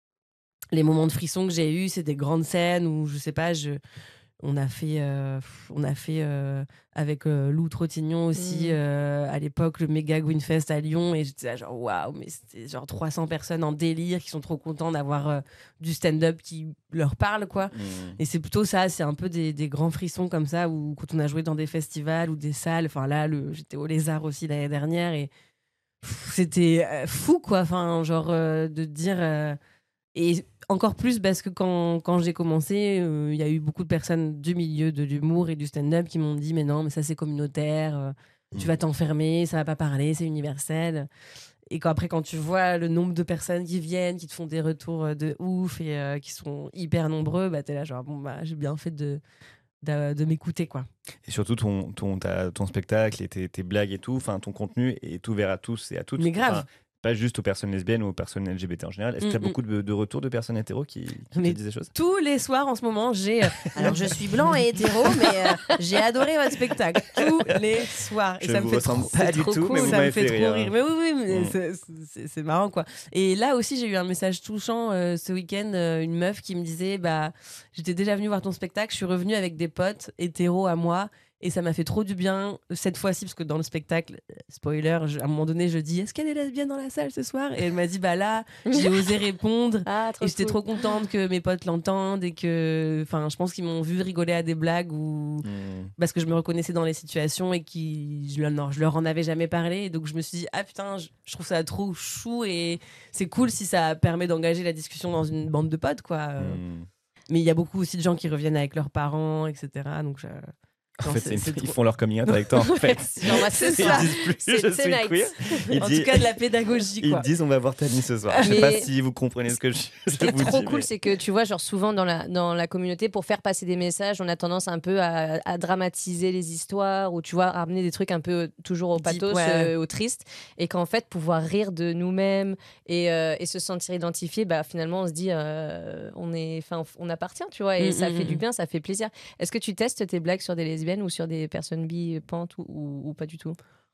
les moments de frisson que j'ai eus, c'est des grandes scènes où, je sais pas, je. On a fait, euh, on a fait euh, avec euh, Lou Trottignon aussi, mmh. euh, à l'époque, le méga Gwynfest à Lyon. Et j'étais là, genre, waouh, mais c'était genre trois cents personnes en délire qui sont trop contents d'avoir euh, du stand-up qui leur parle, quoi. Mmh. Et c'est plutôt ça, c'est un peu des, des grands frissons comme ça, où quand on a joué dans des festivals ou des salles, enfin là, le, j'étais au Lézard aussi l'année dernière, et pff, c'était euh, fou, quoi. Enfin, genre, euh, de dire. Euh, et encore plus parce que quand, quand j'ai commencé, il euh, y a eu beaucoup de personnes du milieu de l'humour et du stand-up qui m'ont dit mais non, mais ça c'est communautaire, euh, mmh. tu vas t'enfermer, ça va pas parler, c'est universel. Et quand, après, quand tu vois le nombre de personnes qui viennent, qui te font des retours de ouf et euh, qui sont hyper nombreux, bah, t'es là genre bon, bah, j'ai bien fait de, de, de m'écouter, quoi. Et surtout ton, ton, ta, ton spectacle et tes, tes blagues et tout, ton contenu est ouvert à tous et à toutes. Mais grave. Enfin, pas juste aux personnes lesbiennes ou aux personnes L G B T en général. Est-ce mmh, que tu as beaucoup de, de retours de personnes hétéros qui, qui te disent des choses? Tous les soirs en ce moment, j'ai. Euh, alors je suis blanc et hétéro, mais euh, j'ai adoré votre spectacle. Tous les soirs. Et je ça me fait trop, pas du trop tout, cool. Mais ça me fait fait trop rire. rire. Mais oui, oui, mais mmh. c'est, c'est, c'est marrant, quoi. Et là aussi, j'ai eu un message touchant euh, ce week-end. Euh, une meuf qui me disait bah, j'étais déjà venue voir ton spectacle, je suis revenue avec des potes hétéros à moi. Et ça m'a fait trop du bien cette fois-ci, parce que dans le spectacle, spoiler, je, à un moment donné, je dis est-ce qu'il y a des lesbiennes dans la salle ce soir? Et elle m'a dit bah là, j'ai osé répondre. Ah, et j'étais cool. trop contente que mes potes l'entendent et que, enfin, je pense qu'ils m'ont vu rigoler à des blagues ou mmh. parce que je me reconnaissais dans les situations et qui, je, non, je leur en avais jamais parlé. Et donc je me suis dit ah putain, je, je trouve ça trop chou et c'est cool si ça permet d'engager la discussion dans une bande de potes, quoi. Mmh. Mais il y a beaucoup aussi de gens qui reviennent avec leurs parents, et cetera. Donc je... En non, fait, c'est, c'est c'est ils trop... font leur coming out avec toi, en fait. Non, bah, c'est ça. Ils disent plus, c'est, je c'est suis nice. queer. Ils en disent... tout cas, de la pédagogie, quoi. Ils disent, on va voir Tani ce soir. Je sais pas si vous comprenez ce que je, je Ce qui est vous trop dis, cool, mais... c'est que tu vois, genre souvent dans la, dans la communauté, pour faire passer des messages, on a tendance un peu à, à dramatiser les histoires ou tu vois, à ramener des trucs un peu toujours au pathos, Deep, ouais. euh, au triste. Et qu'en fait, pouvoir rire de nous-mêmes et, euh, et se sentir identifié, bah, finalement, on se dit, euh, on, est, on appartient, tu vois, et mmh, ça mmh, fait mmh. du bien, ça fait plaisir. Est-ce que tu testes tes blagues sur des lesbiennes ou sur des personnes bi, pente ou, ou, ou pas du tout?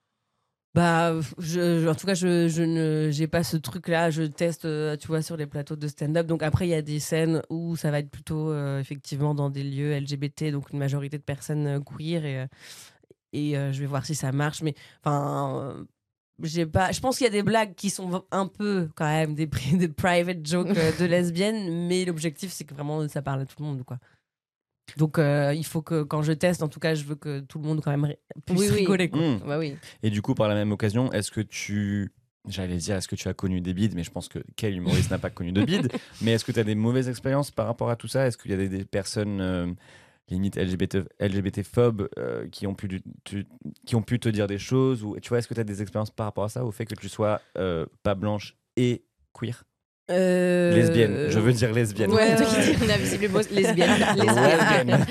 Bah, je, en tout cas, je, je ne, j'ai pas ce truc-là. Je teste, euh, tu vois, sur les plateaux de stand-up. Donc après, il y a des scènes où ça va être plutôt euh, effectivement dans des lieux L G B T, donc une majorité de personnes euh, queer, et, et euh, je vais voir si ça marche. Mais enfin, euh, j'ai pas. Je pense qu'il y a des blagues qui sont un peu quand même des, des private jokes euh, de lesbiennes, mais l'objectif c'est que vraiment ça parle à tout le monde, quoi. Donc euh, il faut que quand je teste, en tout cas, je veux que tout le monde quand même puisse oui, rigoler. Quoi. Mmh. Bah oui. Et du coup, par la même occasion, est-ce que tu, j'allais dire, est-ce que tu as connu des bides, mais je pense que quel humoriste n'a pas connu de bides. Mais est-ce que tu as des mauvaises expériences par rapport à tout ça? Est-ce qu'il y a des, des personnes euh, limite L G B T, L G B T phobes euh, qui ont pu du, tu, qui ont pu te dire des choses ou tu vois, est-ce que tu as des expériences par rapport à ça, au fait que tu sois euh, pas blanche et queer? Euh... Lesbienne, je veux dire lesbienne. Ouais, ouais. On a visiblement lesbienne. lesbienne.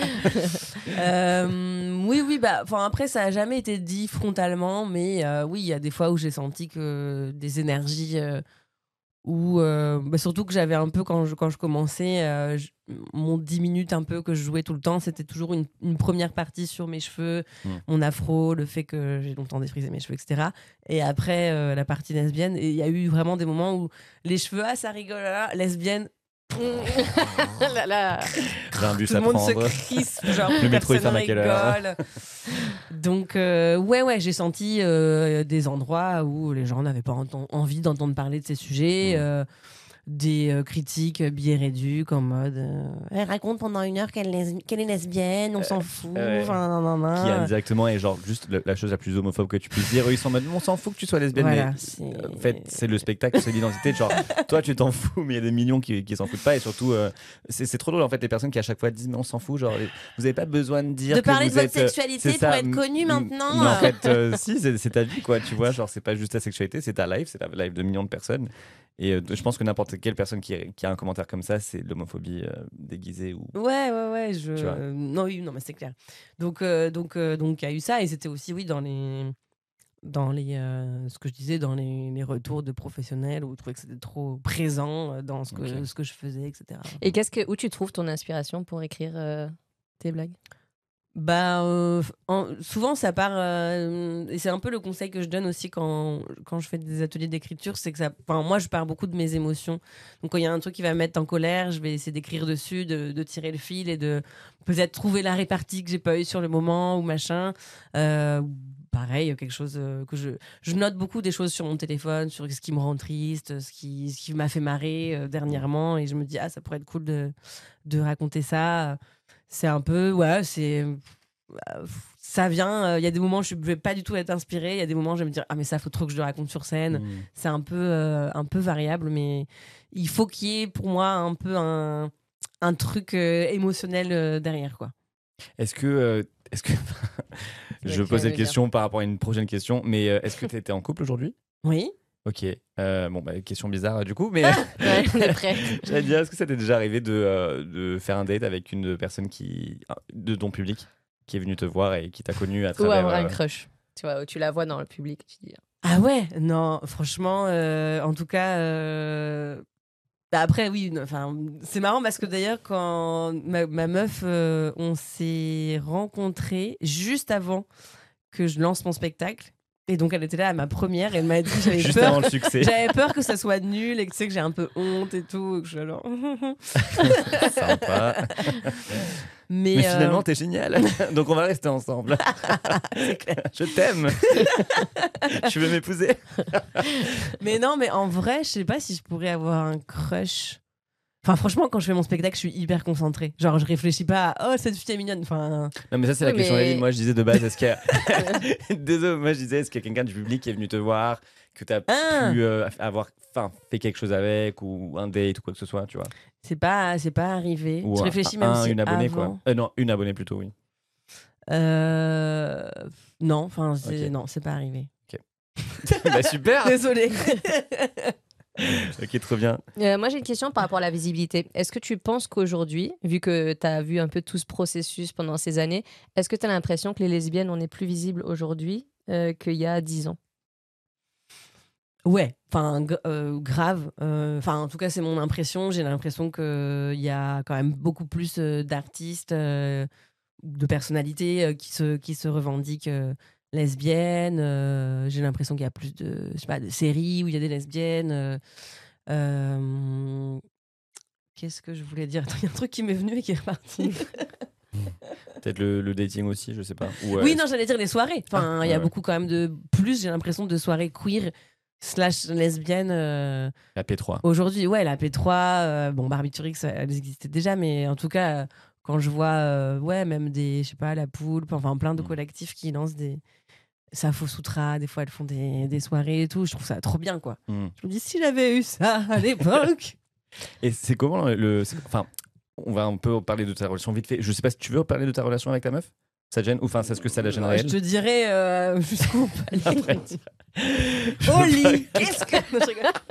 euh, oui, oui, bah, après, ça n'a jamais été dit frontalement, mais euh, oui, il y a des fois où j'ai senti que des énergies, euh, où, euh, bah, surtout que j'avais un peu, quand je, quand je commençais, euh, je, mon dix minutes un peu que je jouais tout le temps, c'était toujours une, une première partie sur mes cheveux, mmh. mon afro, le fait que j'ai longtemps défrisé mes cheveux, et cetera. Et après, euh, la partie lesbienne, et il y a eu vraiment des moments où les cheveux, ah, ça rigole, là, lesbienne. là, là. J'ai un bus tout à le monde prendre. se crispe, genre le métro est à quelle heure? Donc euh, ouais ouais, j'ai senti euh, des endroits où les gens n'avaient pas ent- envie d'entendre parler de ces sujets. Mmh. Euh, des euh, critiques billets réduits en mode euh, elle raconte pendant une heure qu'elle, les- qu'elle est lesbienne, on s'en fout. ouais. Enfin, nan, nan, nan. Qui indirectement est genre juste le- la chose la plus homophobe que tu puisses dire. Eux, ils sont en mode on s'en fout que tu sois lesbienne, Voilà, mais c'est- euh, en fait, c'est le spectacle, c'est l'identité. Genre, toi, tu t'en fous, mais il y a des millions qui, qui s'en foutent pas. Et surtout, euh, c'est, c'est trop drôle en fait, les personnes qui à chaque fois disent mais on s'en fout. Genre, les- vous avez pas besoin de dire De que parler vous de votre êtes, euh, sexualité c'est pour ça, être connu m- maintenant. Mais en fait, euh, si, c'est, c'est ta vie, quoi. Tu vois, genre, c'est pas juste ta sexualité, c'est ta life, c'est la life de millions de personnes. Et euh, je pense que n'importe quelle personne qui, qui a un commentaire comme ça, c'est de l'homophobie euh, déguisée ou. Ouais, ouais, ouais. Je... Tu vois. euh, non, oui, non, mais c'est clair. Donc, euh, donc, euh, donc, il y a eu ça, et c'était aussi, oui, dans les, dans les, euh, ce que je disais, dans les, les retours de professionnels où je trouvais que c'était trop présent euh, dans ce que, Ok. ce que je faisais, et cetera. Et qu'est-ce que, où tu trouves ton inspiration pour écrire euh, tes blagues? Bah, euh, en- souvent ça part, euh, et c'est un peu le conseil que je donne aussi quand, quand je fais des ateliers d'écriture, c'est que ça, enfin, moi je pars beaucoup de mes émotions. Donc quand il y a un truc qui va me mettre en colère, je vais essayer d'écrire dessus, de, de tirer le fil et de peut-être trouver la répartie que j'ai pas eu sur le moment ou machin. Euh, pareil, quelque chose euh, que je, je note beaucoup des choses sur mon téléphone, sur ce qui me rend triste, ce qui, ce qui m'a fait marrer euh, dernièrement, et je me dis ah ça pourrait être cool de, de raconter ça. C'est un peu, ouais, c'est. Ça vient, il y a des moments où je ne vais pas du tout être inspirée, il y a des moments où je vais me dire, ah, mais ça, faut trop que je le raconte sur scène. Mm. C'est un peu, euh, un peu variable, mais il faut qu'il y ait pour moi un peu un, un truc euh, émotionnel euh, derrière, quoi. Est-ce que. euh, est-ce que... je vas pose me cette dire. question par rapport à une prochaine question, mais euh, est-ce que tu étais en couple aujourd'hui? Oui. Ok. Euh, bon, bah, question bizarre du coup, mais Ouais, on est prêt. j'allais dire, est-ce que ça t'est déjà arrivé de, euh, de faire un date avec une personne qui, de ton public qui est venue te voir et qui t'a connu à Ou travers. avoir euh, un crush. Tu vois, où tu la vois dans le public, tu dis. Ah ouais, non, franchement, euh, en tout cas. euh, bah après, oui, non, enfin, c'est marrant parce que d'ailleurs, quand ma, ma meuf, euh, on s'est rencontrés juste avant que je lance mon spectacle. Et donc, elle était là à ma première et elle m'a dit que j'avais Juste peur. avant le succès. J'avais peur que ça soit nul et que tu sais que j'ai un peu honte et tout. Et que je suis alors... Sympa. Mais, Mais euh, finalement, t'es génial. Donc on va rester ensemble. Je t'aime. Tu veux m'épouser? mais non, mais en vrai, je sais pas si je pourrais avoir un crush. Enfin, franchement, quand je fais mon spectacle, je suis hyper concentrée. Genre, je réfléchis pas à oh, cette fille est mignonne. Enfin, Non, mais ça, c'est la Oui, question. mais- David. Moi, je disais de base, est-ce qu'il y a. Désolé, moi, je disais, est-ce qu'il y a quelqu'un du public qui est venu te voir, que t'as Ah. pu euh, avoir enfin, fait quelque chose avec, ou un date, ou quoi que ce soit, tu vois? c'est pas, c'est pas arrivé. Ou je un- réfléchis un- même si une abonnée, avant. quoi. Euh, non, une abonnée plutôt, oui. Euh... Non, enfin, c'est... Ok. non, c'est pas arrivé. Bah, super. Désolée. Ok, trop bien. Euh, moi, j'ai une question par rapport à la visibilité. Est-ce que tu penses qu'aujourd'hui, vu que tu as vu un peu tout ce processus pendant ces années, est-ce que tu as l'impression que les lesbiennes, on est plus visibles aujourd'hui euh, qu'il y a dix ans? Ouais, enfin g- euh, grave. Euh, Enfin, en tout cas, c'est mon impression. J'ai l'impression que il y a quand même beaucoup plus euh, d'artistes, euh, de personnalités euh, qui se qui se revendiquent euh, lesbiennes. Euh, j'ai l'impression qu'il y a plus de, je sais pas, de séries où il y a des lesbiennes. euh, euh, Qu'est-ce que je voulais dire? Attends, il y a un truc qui m'est venu et qui est reparti. Peut-être le, le dating aussi, je sais pas. Ou, euh, Oui, non, j'allais dire les soirées. Enfin, Ah, il y a ouais. beaucoup quand même de plus. J'ai l'impression de soirées queer slash lesbiennes. euh, la P trois. Aujourd'hui, ouais, la P trois, euh, bon, Barbiturix, elles existaient déjà, mais en tout cas, euh, quand je vois, euh, ouais, même des, je sais pas, la Poulpe, enfin plein de Mm. collectifs qui lancent des. Safo Sutra, des fois elles font des, des soirées et tout, je trouve ça trop bien, quoi. Mm. Je me dis, si j'avais eu ça à l'époque. Et c'est comment le. le- c'est- Enfin, on va un peu parler de ta relation vite fait. Je sais pas si tu veux parler de ta relation avec ta meuf? Ça te gêne? Ou enfin, c'est ce que ça la gênerait je te dirais euh, jusqu'où on peut aller. Après, Je Au veux lit, pas- qu'est-ce que. Non, je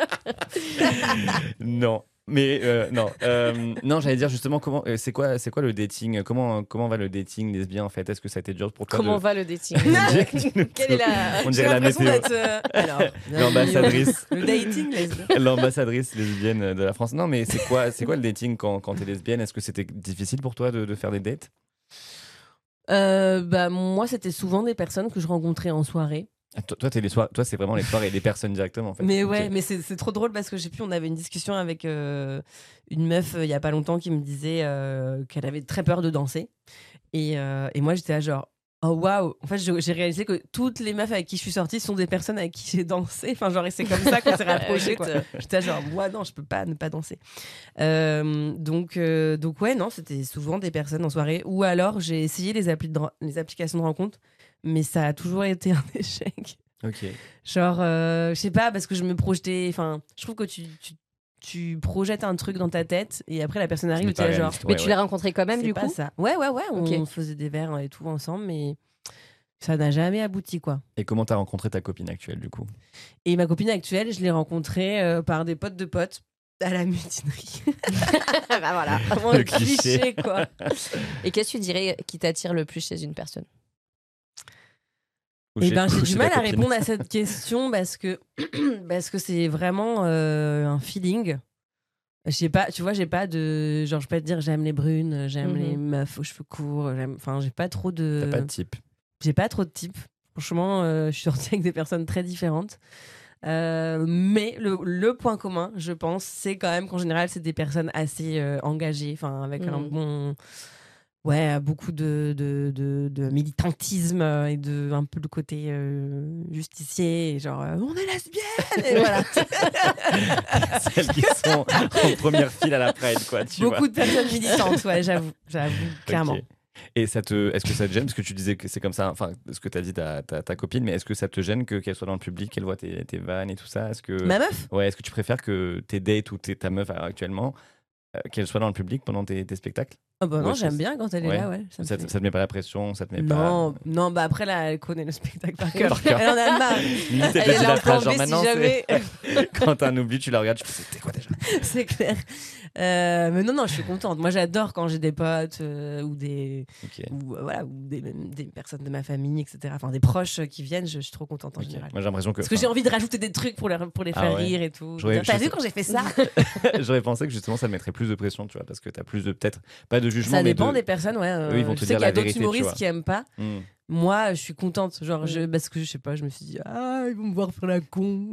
rigole. Non. Mais euh, non, Euh, non, j'allais dire justement comment, euh, c'est quoi, c'est quoi le dating, comment, comment va le dating lesbien en fait? Est-ce que ça a été dur pour toi? Comment de... va le dating? Quelle est la- On J'ai dirait la l'impression météo. d'être. euh, Alors, L'ambassadrice. Le dating, lesbien. L'ambassadrice lesbienne de la France. Non, mais c'est quoi, c'est quoi le dating quand, quand t'es lesbienne? Est-ce que c'était difficile pour toi de, de faire des dates? Euh, bah, moi, c'était souvent des personnes que je rencontrais en soirée. Ah, Toi, toi, t'es les soir... toi, c'est vraiment les soirées et les personnes directement en fait. Mais Ok. ouais, mais c'est c'est trop drôle parce que j'ai pu, on avait une discussion avec euh, une meuf euh, il y a pas longtemps qui me disait euh, qu'elle avait très peur de danser. Et, euh, et moi, j'étais là genre, Oh waouh! En fait, j'ai j'ai réalisé que toutes les meufs avec qui je suis sortie sont des personnes avec qui j'ai dansé. Enfin, genre, et c'est comme ça qu'on s'est rapprochés, quoi. J'étais genre, moi, non, je peux pas ne pas danser. Euh, donc, euh, donc, ouais, non, c'était souvent des personnes en soirée. Ou alors, j'ai essayé les, applis de, les applications de rencontre, mais ça a toujours été un échec. Ok. Genre, euh, je sais pas, parce que je me projetais. Enfin, je trouve que tu. tu tu projettes un truc dans ta tête et après la personne arrive et tu es genre mais tu l'as rencontré quand même c'est du pas coup ça. Ouais ouais ouais, on Ok. faisait des verres et tout ensemble mais ça n'a jamais abouti quoi. Et comment t'as rencontré ta copine actuelle du coup? Et ma copine actuelle, je l'ai rencontrée euh, par des potes de potes à la mutinerie. Bah voilà. Vraiment Le le cliché. cliché quoi. Et qu'est-ce que tu dirais qui t'attire le plus chez une personne? Ou Et chez- ben ou j'ai chez du ta mal à copine? répondre à cette question parce que parce que c'est vraiment euh, un feeling. Je sais pas, tu vois, j'ai pas de genre je peux pas te dire j'aime les brunes, j'aime Mhm. les meufs aux cheveux courts, j'aime enfin j'ai pas trop de T'as pas de type. j'ai pas trop de types. Franchement, euh, je suis sortie avec des personnes très différentes. Euh, mais le, le point commun, je pense, c'est quand même qu'en général, c'est des personnes assez euh, engagées, enfin avec un Mhm. bon, ouais, beaucoup de, de, de, de militantisme euh, et de un peu le côté euh, justicier, et genre euh, on est lesbiennes et voilà. Celles qui sont en première file à la Pride, quoi. Tu Beaucoup vois. de personnes militantes, ouais, j'avoue, j'avoue, clairement. Ok. Et ça te, est-ce que ça te gêne parce que tu disais que c'est comme ça, enfin, ce que t'as dit ta, ta, ta copine, mais est-ce que ça te gêne que qu'elle soit dans le public, qu'elle voit tes, tes vannes et tout ça? Est-ce que, Ma meuf? ouais, est-ce que tu préfères que tes dates ou tes, ta meuf alors, actuellement, euh, qu'elle soit dans le public pendant tes, tes spectacles? Oh bah Ouais, non, je j'aime sais. bien quand elle est Ouais. là, ouais. Ça me Ça, fait- te- ça te met pas la pression, ça te met Non, pas. non, bah après là, elle connaît le spectacle par cœur. Par cœur. Elle en a marre. Limite, elle Elle te est dit là la en phrase, plan genre B maintenant, si jamais. c'est- quand t'as un oubli, tu la regardes, tu fais c'était quoi déjà? C'est clair. Euh, mais non, non, je suis contente. Moi, j'adore quand j'ai des potes euh, ou des Ok. ou euh, voilà ou des, même des personnes de ma famille, et cetera. Enfin, des proches euh, qui viennent. Je, je suis trop contente en Ok. général. Moi j'ai l'impression que. Parce que j'ai enfin, envie de rajouter des trucs pour les pour les Ah faire ouais. rire et tout. J'aurais- Dire, T'as je vu sais- quand j'ai fait ça? J'aurais pensé que justement ça me mettrait plus de pression, tu vois, parce que t'as plus de peut-être pas de jugement, Ça mais dépend de... des personnes, ouais. euh, Eux, ils vont te je sais dire qu'il y a la d'autres vérité, tu humoristes vois. qui aiment pas. Hmm. Moi, je suis contente, genre je, parce que je sais pas, je me suis dit ah ils vont me voir faire la con.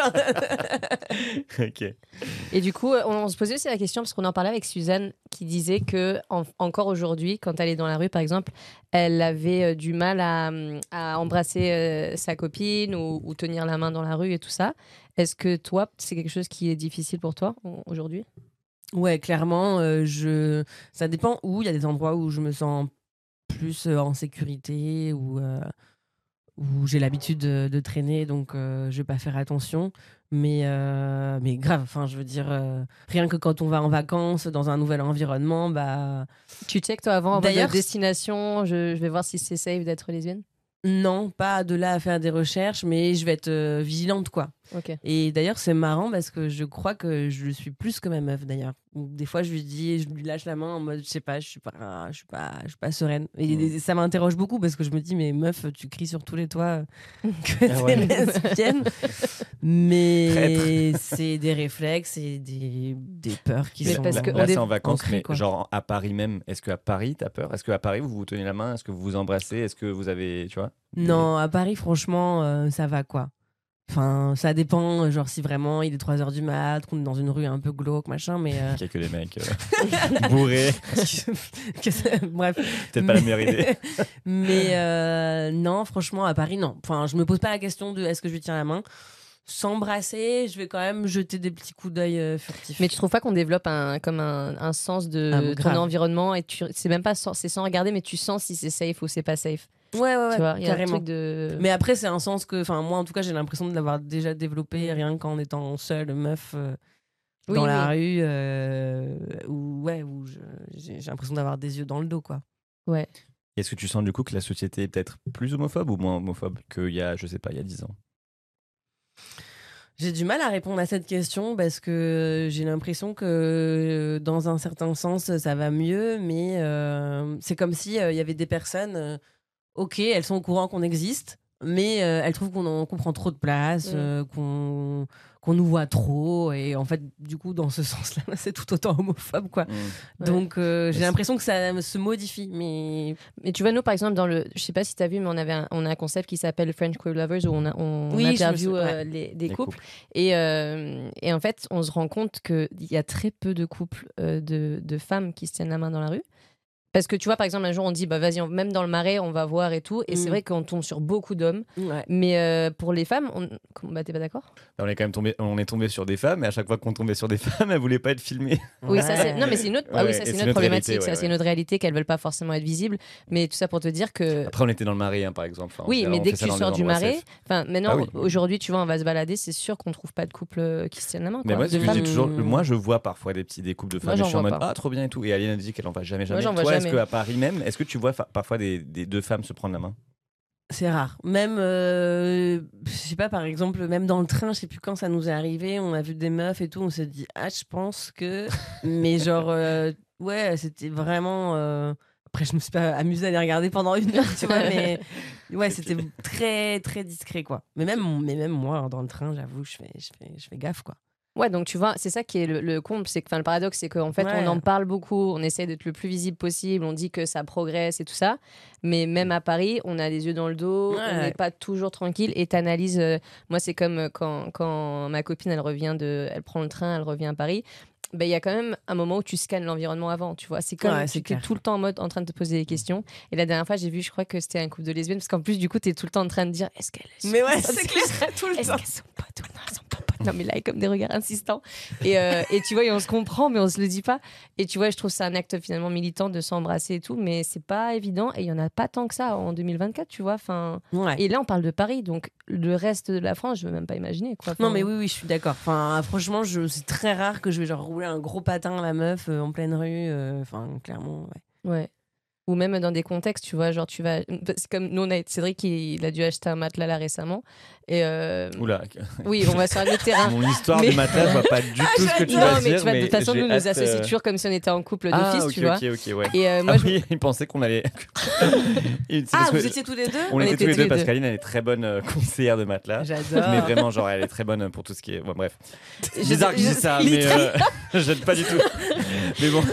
Ok. Et du coup, on, on se posait aussi la question, parce qu'on en parlait avec Suzanne, qui disait que en- encore aujourd'hui, quand elle est dans la rue, par exemple, elle avait euh, du mal à, à embrasser euh, sa copine ou, ou tenir la main dans la rue et tout ça. Est-ce que toi, c'est quelque chose qui est difficile pour toi o- aujourd'hui? Ouais, clairement, euh, je... ça dépend où. Il y a des endroits où je me sens plus euh, en sécurité, où, euh, où j'ai l'habitude de, de traîner, donc euh, je vais pas faire attention. Mais, euh, mais grave, enfin, je veux dire, euh, rien que quand on va en vacances dans un nouvel environnement, bah Tu check toi avant en mode D'ailleurs, de destination, je, je vais voir si c'est safe d'être lesbienne? non, pas de là à faire des recherches, mais je vais être euh, vigilante, quoi. Ok. Et d'ailleurs, c'est marrant parce que je crois que je suis plus que ma meuf d'ailleurs. Des fois, je lui dis, je lui lâche la main en mode, je sais pas, je suis pas, je suis pas, je suis pas sereine. Et Mm. ça m'interroge beaucoup parce que je me dis, mais meuf, tu cries sur tous les toits que Ah t'es ouais. lesbienne. Mais c'est des réflexes et des, des peurs qui Mais sont. parce là, que là, on c'est est en vacances, ancrées, mais quoi. genre à Paris même. Est-ce qu'à Paris, t'as peur? Est-ce qu'à Paris, vous vous tenez la main? Est-ce que vous vous embrassez? Est-ce que vous avez, tu vois? Non, à Paris, franchement, euh, ça va quoi. Enfin, ça dépend, genre si vraiment il est trois heures du mat, qu'on est dans une rue un peu glauque, machin, mais. euh, Il y a que les mecs euh, bourrés. que c'est- Bref. Peut-être pas la meilleure idée. Mais euh, non, franchement, à Paris, non. Enfin, je me pose pas la question de est-ce que je lui tiens la main. S'embrasser, je vais quand même jeter des petits coups d'œil euh, furtifs. Mais tu trouves pas qu'on développe un, comme un, un sens de Ah, ton grave. environnement et tu, c'est même pas sans, c'est sans regarder, mais tu sens si c'est safe ou c'est pas safe. Ouais, ouais, ouais, tu vois, il y a un carrément. truc de. Mais après, c'est un sens que, enfin, moi en tout cas, j'ai l'impression de l'avoir déjà développé rien qu'en étant seule meuf euh, Oui, dans la oui. rue, euh, où, ouais, où je- j'ai j'ai l'impression d'avoir des yeux dans le dos, quoi. Ouais. Est-ce que tu sens du coup que la société est peut-être plus homophobe ou moins homophobe qu'il y a, je sais pas, il y a dix ans? J'ai du mal à répondre à cette question parce que j'ai l'impression que euh, dans un certain sens ça va mieux, mais euh, c'est comme si euh, il y avait des personnes, euh, ok, elles sont au courant qu'on existe, mais euh, elles trouvent qu'on en- qu'on prend trop de place, Mm. euh, qu'on qu'on nous voit trop, et en fait du coup dans ce sens-là c'est tout autant homophobe quoi. Ouais. Donc euh, j'ai Mais l'impression que ça se modifie, mais Mais tu vois, nous, par exemple, dans le. Je sais pas si tu as vu, mais on, avait un, on a un concept qui s'appelle French Queer Lovers où on, a, on Oui, je me interviewe souviens, euh, ouais. les, des Les couples. Et, euh, et en fait, on se rend compte qu'il y a très peu de couples euh, de, de femmes qui se tiennent la main dans la rue. Parce que tu vois, par exemple, un jour, on dit, bah vas-y, on- même dans le Marais, on va voir et tout. Et Mm. c'est vrai qu'on tombe sur beaucoup d'hommes. Ouais. Mais euh, pour les femmes, on... bah, t'es pas d'accord? On est quand même tombé, on est tombé sur des femmes, et à chaque fois qu'on tombait sur des femmes, elles voulaient pas être filmées. Oui, ça c'est. Non, mais c'est une autre. Ouais, ah oui, ouais, ça et c'est une c'est autre notre problématique. réalité, ça ouais, c'est une ouais. autre réalité qu'elles veulent pas forcément être visibles. Mais tout ça pour te dire que. Après, on était dans le Marais, hein, par exemple. Enfin, Oui, on mais fait dès que ça tu dans des sors du endroits Marais, safe. enfin maintenant Ah oui. aujourd'hui, tu vois, on va se balader, c'est sûr qu'on trouve pas de couple euh, qui se tiennent la main. Mais quoi. moi, ce De que je dis femmes. toujours, moi, je vois parfois des petits des couples de femmes. Moi, Et je j'en suis en vois mode pas. ah trop bien et tout. Et Aline a dit qu'elle en voit jamais jamais. j'en vois Toi, est-ce jamais. qu'à Paris même, est-ce que tu vois fa- parfois des, des deux femmes se prendre la main? C'est rare. Même, euh, je sais pas, par exemple, même dans le train, je sais plus quand ça nous est arrivé, on a vu des meufs et tout, on s'est dit, ah, je pense que. Mais genre, euh, ouais, c'était vraiment. euh, Après, je me suis pas amusée à les regarder pendant une heure, tu vois, mais ouais, c'était très, très discret, quoi. Mais même, mais même moi, dans le train, j'avoue, je fais, je fais, je fais gaffe, quoi. Ouais, donc tu vois, c'est ça qui est le, le comble, c'est que, enfin, le paradoxe, c'est qu'en fait, Ouais. on en parle beaucoup, on essaie d'être le plus visible possible, on dit que ça progresse et tout ça, mais même à Paris, on a les yeux dans le dos, Ouais. on n'est pas toujours tranquille et t'analyses. euh, moi, c'est comme euh, quand, quand ma copine, elle revient de, elle prend le train, elle revient à Paris. Ben, il y a quand même un moment où tu scannes l'environnement avant, tu vois. C'est comme Ouais, tu c'est es clair. tout le temps en mode en train de te poser des questions. Et la dernière fois, j'ai vu, je crois que c'était un couple de lesbiennes, parce qu'en plus, du coup, tu es tout le temps en train de dire est-ce qu'elles Mais ouais, c'est clair, tout le Est-ce temps. qu'elles sont pas toutes non, elles sont pas potes. Non, mais là, il y a comme des regards insistants. Et, euh, et tu vois, et on se comprend, mais on se le dit pas. Et tu vois, je trouve ça un acte finalement militant de s'embrasser et tout, mais c'est pas évident. Et il y en a pas tant que ça en deux mille vingt-quatre, tu vois. Enfin, Ouais. et là, on parle de Paris, donc le reste de la France, je veux même pas imaginer, quoi. Non Enfin, mais oui oui je suis d'accord. Enfin franchement je c'est très rare que je vais genre rouler un gros patin à la meuf euh, en pleine rue. euh, Enfin clairement ouais. Ouais. Ou même dans des contextes, tu vois, genre tu vas. C'est comme nous, on a... Cédric, il, il a dû acheter un matelas là récemment. Et euh, Oula. oui, on va sur un autre terrain. Mon histoire Mais- du matin, je vois pas du tout ce que tu non, vas mais dire. tu vois, de toute façon, j'ai nous nous hâte, associons euh, toujours comme si on était en couple Ah, d'office, ok, tu vois. ok, ok, ouais. Et euh, moi, Ah je... oui, il pensait qu'on allait. Et c'est Ah parce vous que étiez tous les deux. On, On était était tous les tous deux les parce deux. qu'Aline elle est très bonne euh, conseillère de matelas. J'adore. Mais vraiment, genre, elle est très bonne pour tout ce qui est. Ouais, bref. Je- Bizarre que je je- dise ça, je- mais euh, j'aime pas du tout. Mais bon.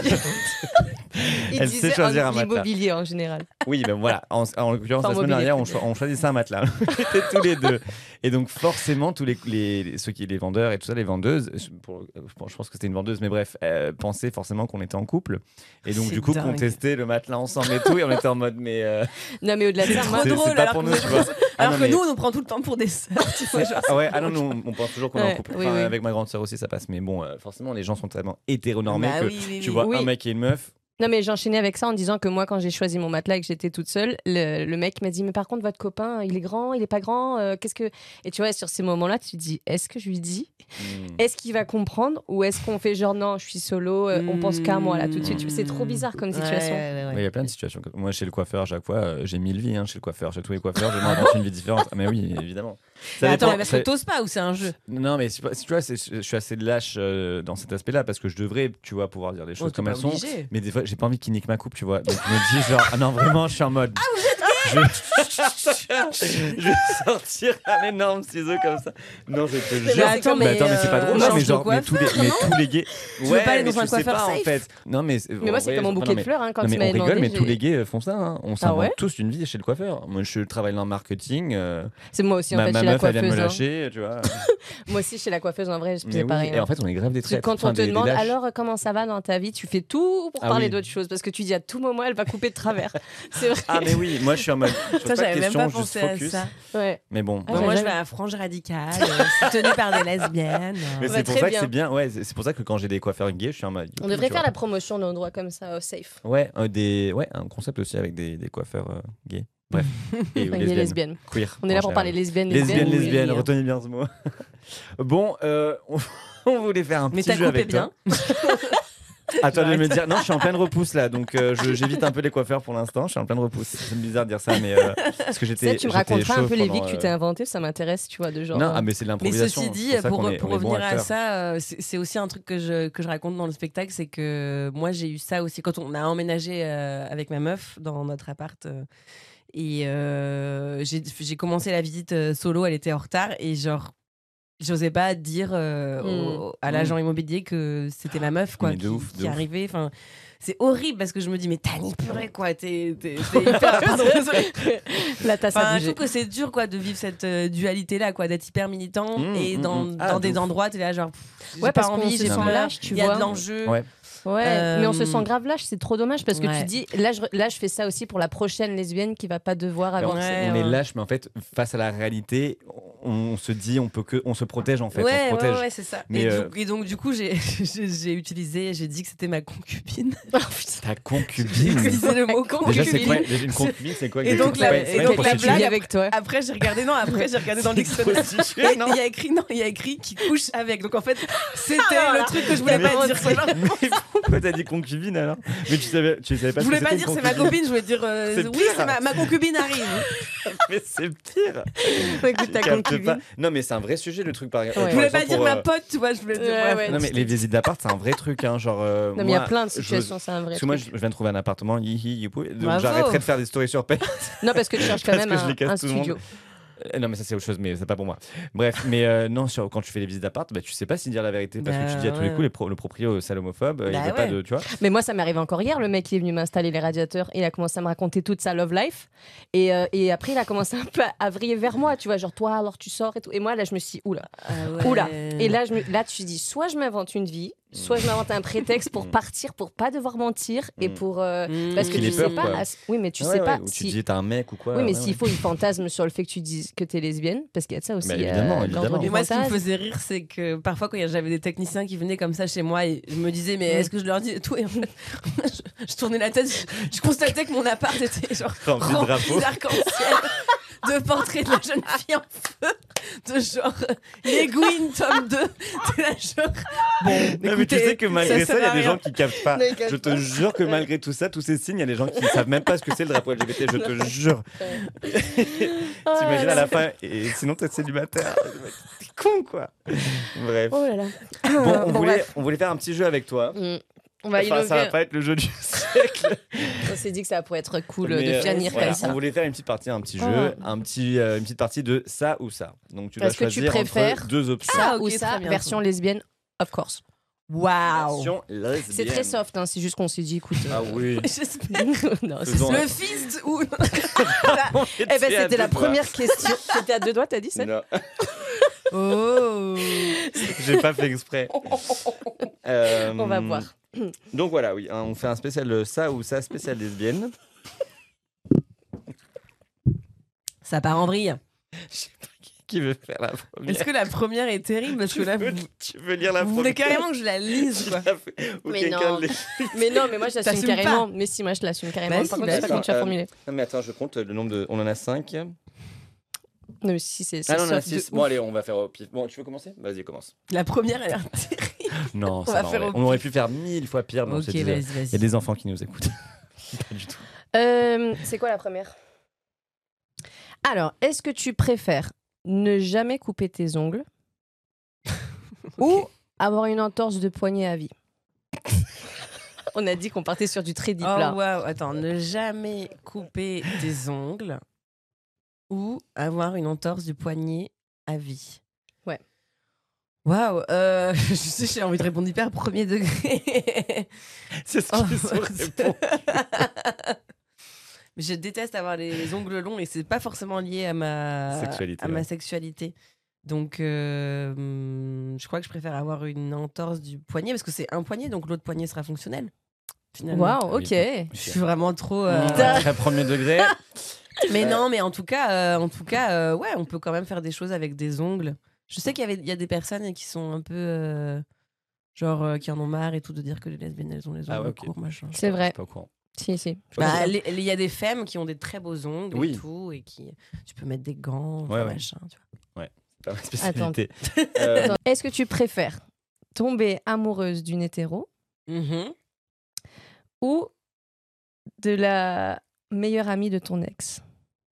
il Elle disait sait choisir en un matelas. l'immobilier en général. Oui, ben voilà. En, en l'occurrence, Enfin, la semaine mobilier. dernière, on, cho- on choisissait un matelas. On était tous les deux. Et donc, forcément, tous les, les, les- ceux qui les vendeurs et tout ça, les vendeuses, je- pour- pour- je pense que c'était une vendeuse, mais bref, euh, pensaient forcément qu'on était en couple. Et donc, C'est du coup, dingue. qu'on testait le matelas ensemble et tout. Et on était en mode, mais. euh, Non, mais au-delà de ça, trop moi, c'est drôle, c'est pas alors pour que nous, vous tu êtes- vois. Ah Alors non, que mais- nous on nous prend tout le temps pour des sœurs. Tu vois, genre, Ah ouais, c'est ah non, drôle. nous, on pense toujours qu'on est en Ouais, couple. oui, Enfin, oui. Avec ma grande sœur aussi, ça passe. Mais bon, euh, forcément, les gens sont tellement hétéronormés Bah que oui, oui, tu oui. vois Oui. un mec et une meuf. Non, mais j'enchaînais avec ça en disant que moi, quand j'ai choisi mon matelas et que j'étais toute seule, le, le mec m'a dit mais par contre votre copain, il est grand, il est pas grand, euh, qu'est-ce que Et tu vois, sur ces moments-là, tu te dis est-ce que je lui dis, Hmm. est-ce qu'il va comprendre ou est-ce qu'on fait genre non, je suis solo, euh, on pense qu'à moi là tout de suite. C'est trop bizarre comme situation. Ouais, ouais, ouais. Ouais, il y a plein de situations. comme- Moi, chez le coiffeur, à chaque fois, euh, j'ai mille vies. Hein, chez le coiffeur, chez tous les coiffeurs, je m'invente une vie différente. Ah, mais oui, évidemment. Ça Mais attends, dépend- mais parce ça- que t'oses pas ou c'est un jeu? Non, mais c'est pas- tu vois, c'est- je suis assez lâche euh, dans cet aspect-là parce que je devrais, tu vois, pouvoir dire des choses Oh, t'es comme pas elles sont. obligé. Mais des fois, j'ai pas envie qu'il nique ma coupe, tu vois. Donc, je me dis, genre, ah non, vraiment, je suis en mode. Ah, vous êtes je... je vais sortir un énorme ciseau comme ça. Non, je te jure. Mais attends, mais, attends, mais c'est pas euh, drôle. change Non, mais de genre, mais tous les, mais tous les gays. Tu veux pas aller mais dans un tu sais coiffeur pas, en safe fait. Non, mais. Mais moi, c'est comme mon bouquet de fleurs hein, quand Non, tu mais m'avais on rigole, demandé. mais j'ai- tous les gays font ça. Hein. On s'invente ouais tous une vie chez le coiffeur. Moi, je travaille dans le marketing. euh, C'est moi aussi en ma fait ma chez la meuf, elle vient de me coiffeuse. hein. lâcher, tu vois. Moi aussi chez la coiffeuse en vrai, je Mais faisais oui, pareil. et hein. en fait, on est grave des Parce que traîtres. quand Enfin, on te des- des demande lâches. alors euh, comment ça va dans ta vie, tu fais tout pour Ah parler oui. d'autre chose parce que tu dis à tout moment elle va couper de travers. C'est vrai. Ah, mais oui, moi, je suis en mode. je pose Ça, pas de j'avais même questions, pas juste pensé à focus. ça. Ouais. Mais bon. Ah, Bon, j'ai moi, je jamais- vais à Frange Radicale, euh, soutenue par des lesbiennes. Mais va c'est pour très ça bien. que c'est bien. Ouais, c'est c'est pour ça que quand j'ai des coiffeurs gays, je suis en mode. On devrait tu faire vois. la promotion d'endroits comme ça, euh, safe. Ouais, un des, ouais, un concept aussi avec des, des coiffeurs euh, gays. Bref. Et ou Avec des lesbiennes. Queer. On est en là pour général. parler lesbiennes, Lesbiennes, lesbiennes. lesbiennes, oui. retenez bien ce mot. Bon, euh, on, on voulait faire un Mais petit t'as jeu coupé avec bien. toi. À toi de me dire. Non, je suis en pleine repousse là, donc euh, je- j'évite un peu les coiffeurs pour l'instant. Je suis en pleine repousse. C'est bizarre de dire ça, mais euh, parce que Tu j'étais. sais, tu me j'étais raconteras un chaud peu les vies pendant, que tu euh, t'es inventé, ça m'intéresse, tu vois, de genre. Non, euh, ah, mais c'est de Mais l'improvisation. ceci dit, c'est pour ça pour, qu'on est- pour on est bons revenir à acteurs. ça, euh, c'est c'est aussi un truc que je, que je raconte dans le spectacle, c'est que moi j'ai eu ça aussi quand on a emménagé euh, avec ma meuf dans notre appart. euh, et euh, j'ai j'ai commencé la visite euh, solo, elle était en retard et genre j'osais pas dire euh, au- à l'agent immobilier que c'était ma meuf quoi Mais de qui, ouf, de qui ouf. arrivait. Enfin, c'est horrible parce que je me dis mais t'as ni purée quoi, t'es t'es- t'es hyper. Pardon, désolée. La tasse Enfin, a je bougé. trouve que c'est dur quoi de vivre cette dualité là quoi, d'être hyper militant Mmh, et mmh, dans, mmh. dans Ah, de des ouf. endroits t'es là genre pff, j'ai Ouais, pas parce qu'on envie, se j'ai sent peur, lâche, tu il y a vois. de l'enjeu. Ouais. Ouais, Euh, mais on se sent grave lâche, c'est trop dommage parce que ouais. tu dis, là je, là je fais ça aussi pour la prochaine lesbienne qui va pas devoir Mais on, avancer. Ouais, on est ouais. lâche, mais en fait, face à la réalité, on, on se dit, on peut que, on se protège en fait, on se ouais, protège. ouais, ouais, c'est ça. Mais, et, euh, du, et donc, du coup, j'ai, j'ai, j'ai utilisé, j'ai dit que c'était ma concubine. Ta J'ai concubine. utilisé le mot Déjà, c'est concubine. quoi déjà, une concubine, c'est quoi Et donc, c'est la- pas- et c'est pas donc, une la prostituée. blague- avec toi. Après, j'ai regardé, non, après, j'ai regardé dans le dictionnaire. Prostituée, Et non Il y a écrit, non, il y a écrit qui couche avec. Donc, en fait, c'était Ah, le truc que je voulais Mais- pas dire. C'est genre- Mais pourquoi t'as dit concubine alors? Mais tu savais, tu savais pas Je ce que voulais pas c'était dire une c'est ma concubine. copine, je voulais dire euh, C'est oui, pire. c'est ma, ma concubine arrive. Mais c'est pire. Écoute, ta Tu captes concubine. pas. Non, mais c'est un vrai sujet le truc par exemple. Ouais. Je voulais pas Par dire exemple, ma pour, euh, pote, tu vois, je voulais dire. Ouais, bref. ouais. Non, mais les visites d'appart, c'est un vrai truc, hein, genre. euh, Non, mais il y a moi, plein de je- situations, c'est un vrai Parce que moi, je truc. je viens de trouver un appartement, hihi, youpi, donc Bravo. j'arrêterai de faire des stories sur Pay. Non, parce que tu cherches quand Parce même que je les un, casse un tout le monde. studio. Euh, Non, mais ça c'est autre chose, mais c'est pas pour moi. Bref, mais euh, non, sur, quand tu fais les visites d'appart, bah, tu sais pas si dire la vérité parce que Bah, tu dis à tous les ouais. coups, les pro- le proprio c'est homophobe, il Bah, veut pas ouais. de, tu vois. Mais moi, ça m'est arrivé encore hier. Le mec, il est venu m'installer les radiateurs. Il a commencé à me raconter toute sa love life. Et, euh, et après, il a commencé un peu à, à vriller vers moi. Tu vois, genre, toi, alors tu sors et tout. Et moi, là, je me suis dit, oula. Ah ouais. Oula. Et là, je me, là, tu dis, soit je m'invente une vie, soit je m'invente un prétexte pour partir, pour pas devoir mentir. Et Mm. pour. euh, Mmh. parce que Qu'il tu ait sais peur, pas. quoi. à- oui, mais tu Ouais, sais ouais, pas. ou tu si- dis t'es un mec ou quoi. Oui, mais ouais, s'il ouais. faut, il fantasme sur le fait que tu dises que t'es lesbienne, parce qu'il y a de ça aussi. Mais évidemment, euh, évidemment. l'ordre Mais du moi, ce qui me fantasme. faisait rire, c'est que parfois, quand j'avais des techniciens qui venaient comme ça chez moi, et je me disais, mais Mm. est-ce que je leur dis tout et en fait, je, je tournais la tête, je, je constatais que mon appart était genre Rempli de rempli drapeaux. d'arc-en-ciel, de portraits de la jeune fille en feu, de genre euh, les Gwyn, tome deux. T'es là, genre. Bon, Non, mais tu écoutez, sais que malgré ça, il y sert a à des rien. gens qui captent pas. Non, ils captent Je te jure que malgré tout ça, tous ces signes, il y a des gens qui savent même pas ce que c'est le drapeau L G B T. Je te jure. T'imagines à la fin, et sinon t'es célibataire. T'es con quoi. Bref. Oh là là. Bon, on Bon, voulait, bref. on voulait faire un petit jeu avec toi. Mm. On va Enfin, ça va innover. pas être le jeu du siècle. On s'est dit que ça pourrait être cool Mais, de euh, finir voilà, comme ça. on voulait faire une petite partie, un petit Oh. jeu, un petit, euh, une petite partie de ça ou ça. Donc tu dois Est-ce que tu choisir préfères entre deux options. Ça Ah, ok, ou très ça, bien. version lesbienne, of course. Waouh! Version C'est lesbienne. très soft, hein, c'est juste qu'on s'est dit, écoute. euh, Ah oui. J'espère. non, c'est Faisons Le un- fist ou. Eh ben, c'était la première question. C'était à deux doigts, t'as dit ça? Non, Oh! j'ai pas fait exprès. Euh, On va voir. Donc voilà, oui, hein, on fait un spécial euh, ça ou ça, spécial lesbienne. Ça part en vrille. Qui veut faire la première? Est-ce que la première est terrible? Parce que là, tu, vous, veux, tu veux lire la vous première? voulez carrément que je la lise, quoi. Ou Mais quelqu'un non. l'ait- Mais non, mais moi je l'assume T'assumes carrément. Mais si, moi je l'assume carrément. Bah Par si, contre, bah je sais pas si. comment tu as Euh, formulé. Non mais attends, je compte le nombre de... On en a cinq. Non, mais si, c'est c'est Ah non, on en a soft de six. ouf. Bon allez, on va faire au pif. Bon, tu veux commencer? Vas-y, commence. La première, elle a l'air terrible. Non, On ça va va, faire on, au aurait- on aurait pu faire mille fois pire. Mais on Ok, s'est dit, vas-y, Il y a vas-y. des enfants qui nous écoutent. Pas du tout. Euh, c'est quoi la première? Alors, est-ce que tu préfères ne jamais couper tes ongles ou avoir une entorse de poignet à vie? On a dit qu'on partait sur du très deep Oh là. waouh, attends, ne jamais couper tes ongles ou avoir une entorse du poignet à vie. Ouais. Waouh, euh, je sais, j'ai envie de répondre hyper premier degré. C'est ce Oh, qu'ils se répondent. Mais je déteste avoir les, les ongles longs et c'est pas forcément lié à ma Sexualité, à ma ouais. sexualité. Donc, euh, hum, je crois que je préfère avoir une entorse du poignet parce que c'est un poignet, donc l'autre poignet sera fonctionnel. Finalement. Waouh, ok. Oui. Je suis vraiment trop. euh, Mmh, Très premier degré. Mais Euh. non, mais en tout cas, euh, en tout cas, euh, ouais, on peut quand même faire des choses avec des ongles. Je sais qu'il y avait, il y a des personnes qui sont un peu, euh, genre, euh, qui en ont marre et tout de dire que les lesbiennes elles ont les ongles Ah ouais, ok. courts, machin. C'est Je vrai. suis pas au courant. Si, si. Bah, les- il y a des femmes qui ont des très beaux ongles Oui. et tout, et qui, tu peux mettre des gants, Ouais, enfin, ouais. machin. Tu vois. C'est pas ma spécialité. Euh, Attends, est-ce que tu préfères tomber amoureuse d'une hétéro Mhm. ou de la meilleure amie de ton ex?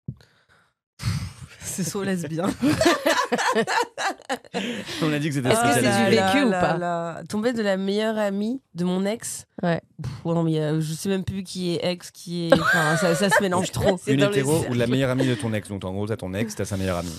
C'est so lesbien. on a dit que c'était Est-ce que c'est spécial. du là vécu ou là pas là. Tomber de la meilleure amie de mon ex. Ouais. Pff, ouais, non, mais euh, je sais même plus qui est ex, qui est. Enfin, ça, ça se mélange trop. C'est Une dans les hétéro cercles. ou la meilleure amie de ton ex. Donc en gros, t'as ton ex, t'as sa meilleure amie.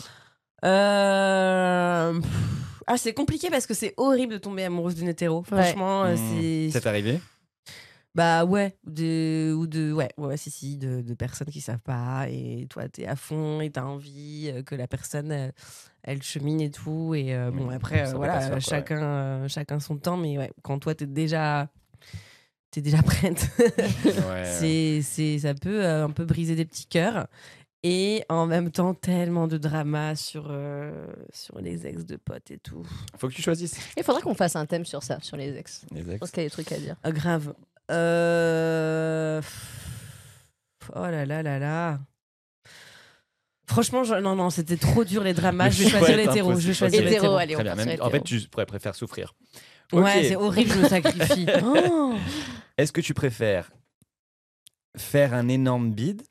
Euh... pff, Ah, c'est compliqué parce que c'est horrible de tomber amoureuse d'une hétéro. Ouais. Franchement, euh, Mmh. c'est. C'est arrivé? Bah ouais, de, ou de, ouais, ouais, si, si, de, de personnes qui savent pas et toi t'es à fond et t'as envie euh, que la personne euh, elle chemine et tout et euh, bon Oui, après ça euh, peut voilà pas se faire, quoi, chacun, euh, chacun son temps mais ouais, quand toi t'es déjà t'es déjà prête. Ouais. c'est, c'est, ça peut euh, un peu briser des petits cœurs. Et en même temps, tellement de drama sur, euh, sur les ex de potes et tout. Faut que tu choisisses. Il faudrait qu'on fasse un thème sur ça, sur les ex. Les Je ex. pense qu'il y a des trucs à dire. Ah, grave. Euh... Oh là là là là. Franchement, je... non, non, c'était trop dur les dramas. Le Je vais choisir choix est l'hétéro. Je vais impossible. choisir Hétéro, l'hétéro. allez, on Très bien. part Même, sur en fait, hétéro. tu pourrais préférer souffrir. Ouais, Ok. c'est horrible, je me sacrifie. Oh. Est-ce que tu préfères faire un énorme bide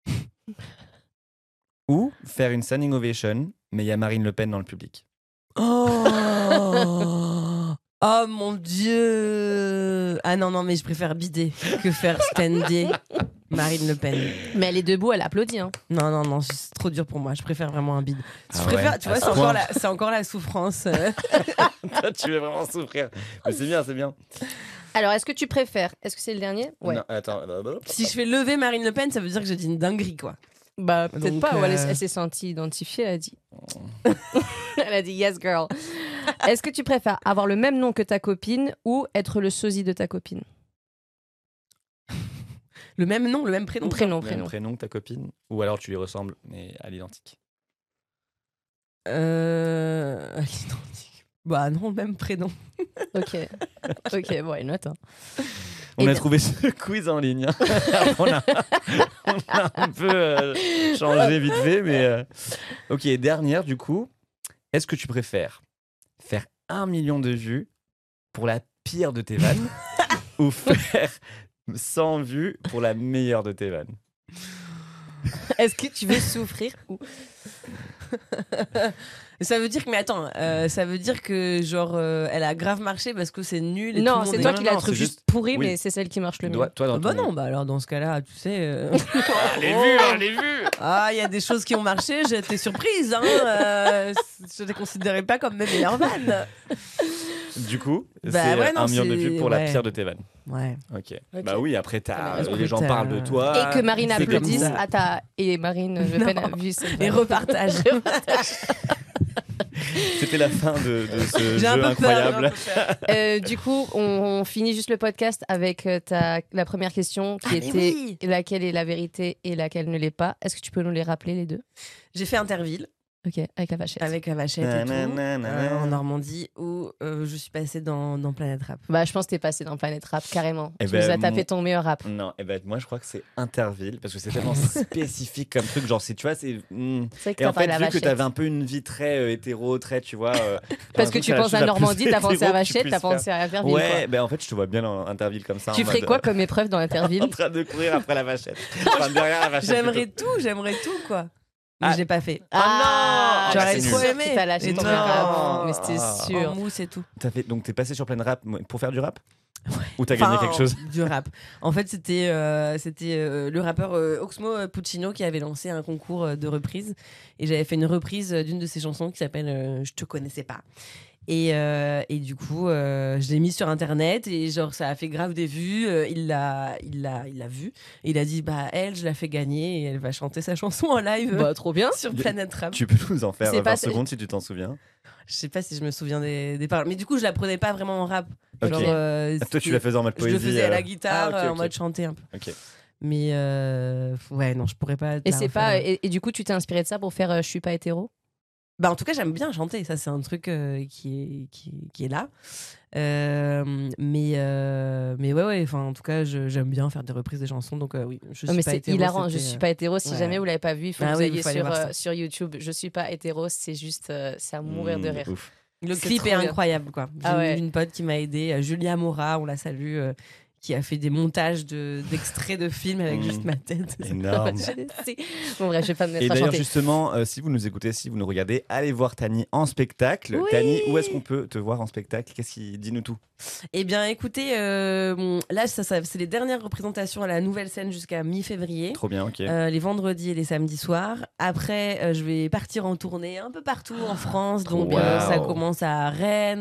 ou faire une standing ovation, mais il y a Marine Le Pen dans le public? Oh. Oh mon Dieu. Ah non, non, mais je préfère bider que faire stander Marine Le Pen. Mais elle est debout, elle applaudit. Hein. Non, non, non, c'est trop dur pour moi. Je préfère vraiment un bide. Je Ah préfère, ouais, tu à vois, ce c'est point. encore, la, c'est encore la souffrance. Toi, tu veux vraiment souffrir. Mais c'est bien, c'est bien. Alors, est-ce que tu préfères Est-ce que c'est le dernier? Ouais. Non, attends. Si je fais lever Marine Le Pen, ça veut dire que j'ai dit une dinguerie, quoi. Bah, peut-être Donc, pas. Ou elle, euh, elle s'est sentie identifiée, elle a dit. Elle a dit yes, girl. Est-ce que tu préfères avoir le même nom que ta copine ou être le sosie de ta copine? Le même nom, le même prénom. Prénom, Même prénom. prénom que ta copine? Ou alors tu lui ressembles, mais à l'identique? Euh... à l'identique. Bah non, le même prénom. Ok. Ok, bon, une note. Hein. On Eh a bien. trouvé ce quiz en ligne. hein. on, a, on a un peu euh, changé vite fait, mais... euh, Ok, dernière du coup. Est-ce que tu préfères faire un million de vues pour la pire de tes vannes ou faire cent vues pour la meilleure de tes vannes? Est-ce que tu veux souffrir ou... Ça veut dire que, mais attends, euh, ça veut dire que genre euh, elle a grave marché parce que c'est nul. Et tout Non, le monde c'est est- toi Non, qui non, l'as non, trouvé c'est juste juste- pourri, oui. mais c'est celle qui marche le mieux. Toi, toi, dans Ah bah ton- non, bah alors dans ce cas-là, tu sais. euh, Ah, les vues, hein, les vues. Ah, il y a des choses qui ont marché, j'étais surprise. Hein, euh, je ne les considérais pas comme mes meilleures vannes. Du coup, Bah c'est ouais, non, un million de c'est- vues pour la ouais. pire de tes vannes. Ouais. Ok. Ok. Bah oui, après, t'as, Écoute, les gens euh, parlent de toi. Et que Marine c'est comme applaudisse ça. à ta... Et Marine Le Pen a Non. vu cette Et vanne. repartage. C'était la fin de, de ce J'ai un jeu peu peur, incroyable. j'ai un peu peur. Euh, du coup, on, on finit juste le podcast avec euh, ta, la première question qui Ah, mais était oui. laquelle est la vérité et laquelle ne l'est pas. Est-ce que tu peux nous les rappeler les deux? J'ai fait Interville Ok, avec la vachette. avec la vachette et tout, Nanana. euh, en Normandie où euh, je suis passée dans, dans Planète Rap. Bah, je pense que t'es passé dans Planète Rap carrément. Eh tu ben, nous as tapé mon- ton meilleur rap. Non, et ben moi je crois que c'est Interville parce que c'est tellement spécifique comme truc. Genre, c'est, tu vois, c'est. hmm. C'est vrai que Et t'as en parlé fait, de la vu que vachette. t'avais un peu une vie très euh, hétéro, très, tu vois. euh, Parce un que truc tu la penses chose à la Normandie, plus t'as pensé à hétéro que tu vachette, t'as puisses faire. pensé à Interville. Ouais, ben en fait, je te vois bien dans Interville comme ça. Tu en ferais mode, quoi euh, comme épreuve dans Interville? En train de courir après la vachette. Enfin, derrière la vachette. J'aimerais plutôt. tout, j'aimerais tout, quoi. Mais Ah. je l'ai pas fait. Ah, non J'aurais c'est trop nul. aimé. T'as lâché Mais ton non. rap, mais c'était Ah. sûr. En mousse et tout. T'as fait, donc t'es passé sur plein de rap pour faire du rap? Ou t'as gagné Enfin, quelque chose? Du rap. En fait, c'était euh, c'était euh, le rappeur euh, Oxmo Puccino qui avait lancé un concours euh, de reprise. Et j'avais fait une reprise euh, d'une de ses chansons qui s'appelle euh, Je te connaissais pas. Et, euh, et du coup, euh, je l'ai mis sur internet et genre ça a fait grave des vues. Euh, il l'a, il l'a, il l'a vu. Et il a dit bah elle, je la fais gagner et elle va chanter sa chanson en live euh, Bah, trop bien. sur Planète Rap. Tu peux nous en faire C'est vingt pas- secondes si tu t'en souviens. Je sais pas si je me souviens des, des paroles, mais du coup je la prenais pas vraiment en rap. Ok. Genre, euh, Toi, tu c'était- la faisais en mode Je poésie. le faisais à euh. la guitare, Ah, ok, euh, en ok. mode chanter un peu. Ok. Mais euh, ouais, non, je pourrais pas. te Et la c'est refaire. pas et, et du coup tu t'es inspiré de ça pour faire euh, Je suis pas hétéro? Bah, en tout cas, j'aime bien chanter. Ça, c'est un truc euh, qui, est, qui, est- qui est là. Euh, mais, euh, mais ouais, ouais. Enfin, en tout cas, je- j'aime bien faire des reprises des chansons. Donc, euh, oui, je Non, suis mais pas c'est hétéro, hilarant, je c'était, suis euh, pas hétéro. Si ouais. jamais vous l'avez pas vu, il faut Ah que vous oui, alliez il faut aller sur, voir euh, ça. sur YouTube. Je suis pas hétéro, c'est juste, euh, c'est à mourir de Mmh, rire. ouf. Le C'est clip trop est bien. incroyable, quoi. J'ai Ah ouais. une pote qui m'a aidée, euh, Julia Mora, on la salue, euh, qui a fait des montages de, d'extraits de films avec Mmh. juste ma tête. Énorme. Je sais. Bon bref, je vais pas me mettre Et à d'ailleurs, chanter. justement, euh, si vous nous écoutez, si vous nous regardez, allez voir Tani en spectacle. Oui. Tani, où est-ce qu'on peut te voir en spectacle? Qu'est-ce qui dis-nous tout? Eh bien, écoutez, euh, bon, là, ça, ça- c'est les dernières représentations à la Nouvelle Scène jusqu'à mi-février. Trop bien, ok. Euh, les vendredis et les samedis soirs. Après, euh, je vais partir en tournée un peu partout en France. Donc, Wow. euh, ça commence à Rennes.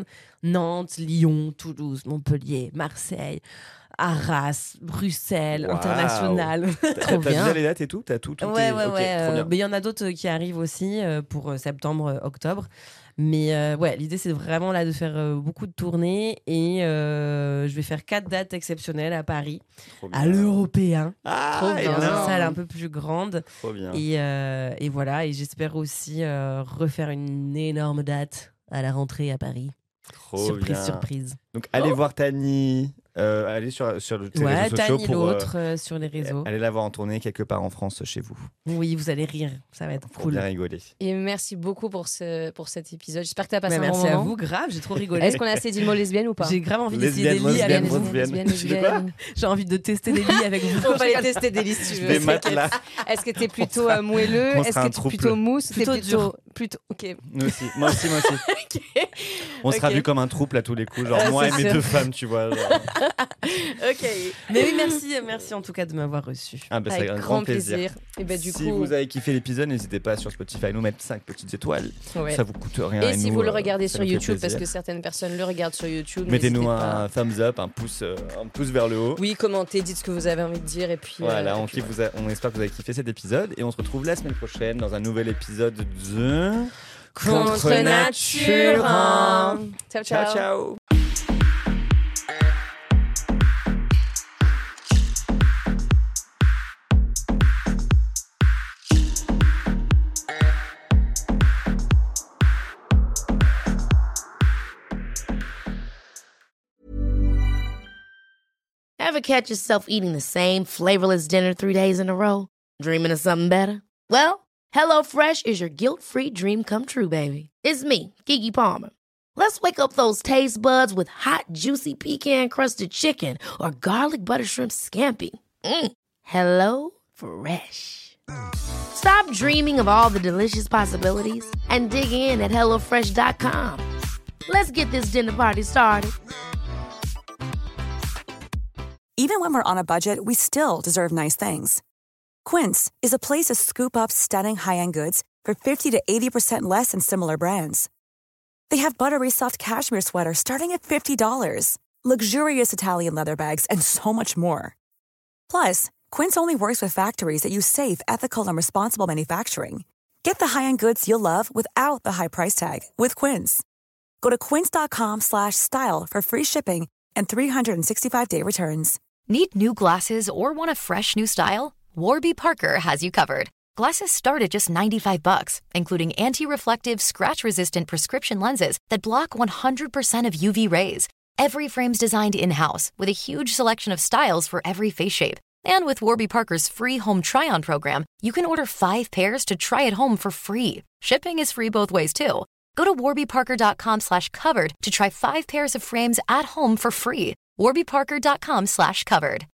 Nantes, Lyon, Toulouse, Montpellier, Marseille, Arras, Bruxelles, Wow. international. T'as, Trop t'as bien. déjà les dates et tout T'as tout, tout Ouais, est... ouais, Ok, ouais. trop euh, bien. mais il y en a d'autres qui arrivent aussi euh, pour euh, septembre, euh, octobre. Mais euh, ouais, l'idée c'est vraiment là de faire euh, beaucoup de tournées et euh, je vais faire quatre dates exceptionnelles à Paris, Trop bien. à l'Européen, Ah, Trop bien. dans une énorme. salle un peu plus grande. Trop bien. Et, euh, et voilà, et j'espère aussi euh, refaire une énorme date à la rentrée à Paris. Trop surprise, bien. surprise. Donc allez voir Tani, euh, allez sur, sur les Ouais, réseaux sociaux Tani pour euh, l'autre euh, sur les réseaux. allez la voir en tournée quelque part en France chez vous. Oui, vous allez rire, ça va être Pour cool. bien rigoler. Et merci beaucoup pour, ce, pour cet épisode. J'espère que tu as passé Mais un merci bon à moment. vous, grave, j'ai trop rigolé. Est-ce qu'on a assez dit le mot lesbienne ou pas? J'ai grave envie d'essayer des Lesbienne, lits avec lesbienne, vous. lesbienne. lesbienne, Tu dis quoi lesbienne. J'ai envie de tester des lits avec vous. On va les tester des listes si tu veux. Des matelas. Est-ce que t'es plutôt euh, moelleux? on Est-ce sera que un t'es trouble. plutôt mousse? T'es Plutôt plutôt, dur. plutôt. Ok. Nous aussi, moi aussi, moi aussi. On sera Ok. vus comme un trouble à tous les coups, genre Ouais, moi et c'est mes sûr. deux femmes, tu vois. genre. Ok. Mais oui, merci, merci en tout cas de m'avoir reçu. Ah bah, c'est Avec un grand grand plaisir. plaisir. Et ben du si coup. vous avez kiffé l'épisode, n'hésitez pas sur Spotify à nous mettre cinq petites étoiles. Ouais. Ça vous coûte rien. Et si nous, vous le euh, regardez ça sur nous fait YouTube, parce plaisir. que certaines personnes le regardent sur YouTube, Mettez-nous n'hésitez pas. un thumbs up, un pouce, euh, un pouce vers le haut. Oui, commentez, dites ce que vous avez envie de dire et puis. Voilà, euh, on, et puis kiffe, vous a- on espère que vous avez kiffé cet épisode et on se retrouve la semaine prochaine dans un nouvel épisode de Contre nature. hein. Ciao, ciao. Ciao, ciao. Ever catch yourself eating the same flavorless dinner three days in a row? Dreaming of something better? Well, HelloFresh is your guilt-free dream come true, baby. It's me, Keke Palmer. Let's wake up those taste buds with hot, juicy pecan-crusted chicken or garlic butter shrimp scampi. Mm. Hello Fresh. Stop dreaming of all the delicious possibilities and dig in at hello fresh dot com. Let's get this dinner party started. Even when we're on a budget, we still deserve nice things. Quince is a place to scoop up stunning high-end goods for fifty to eighty percent less than similar brands. They have buttery soft cashmere sweaters starting at fifty dollars, luxurious Italian leather bags, and so much more. Plus, Quince only works with factories that use safe, ethical, and responsible manufacturing. Get the high-end goods you'll love without the high price tag with Quince. Go to quince.com slash style for free shipping and three sixty-five day returns. Need new glasses or want a fresh new style? Warby Parker has you covered. Glasses start at just ninety-five bucks, including anti-reflective, scratch-resistant prescription lenses that block one hundred percent of U V rays. Every frame's designed in-house with a huge selection of styles for every face shape. And with Warby Parker's free home try-on program, you can order five pairs to try at home for free. Shipping is free both ways, too. Go to warbyparker.com slash covered to try five pairs of frames at home for free. warbyparker.com slash covered.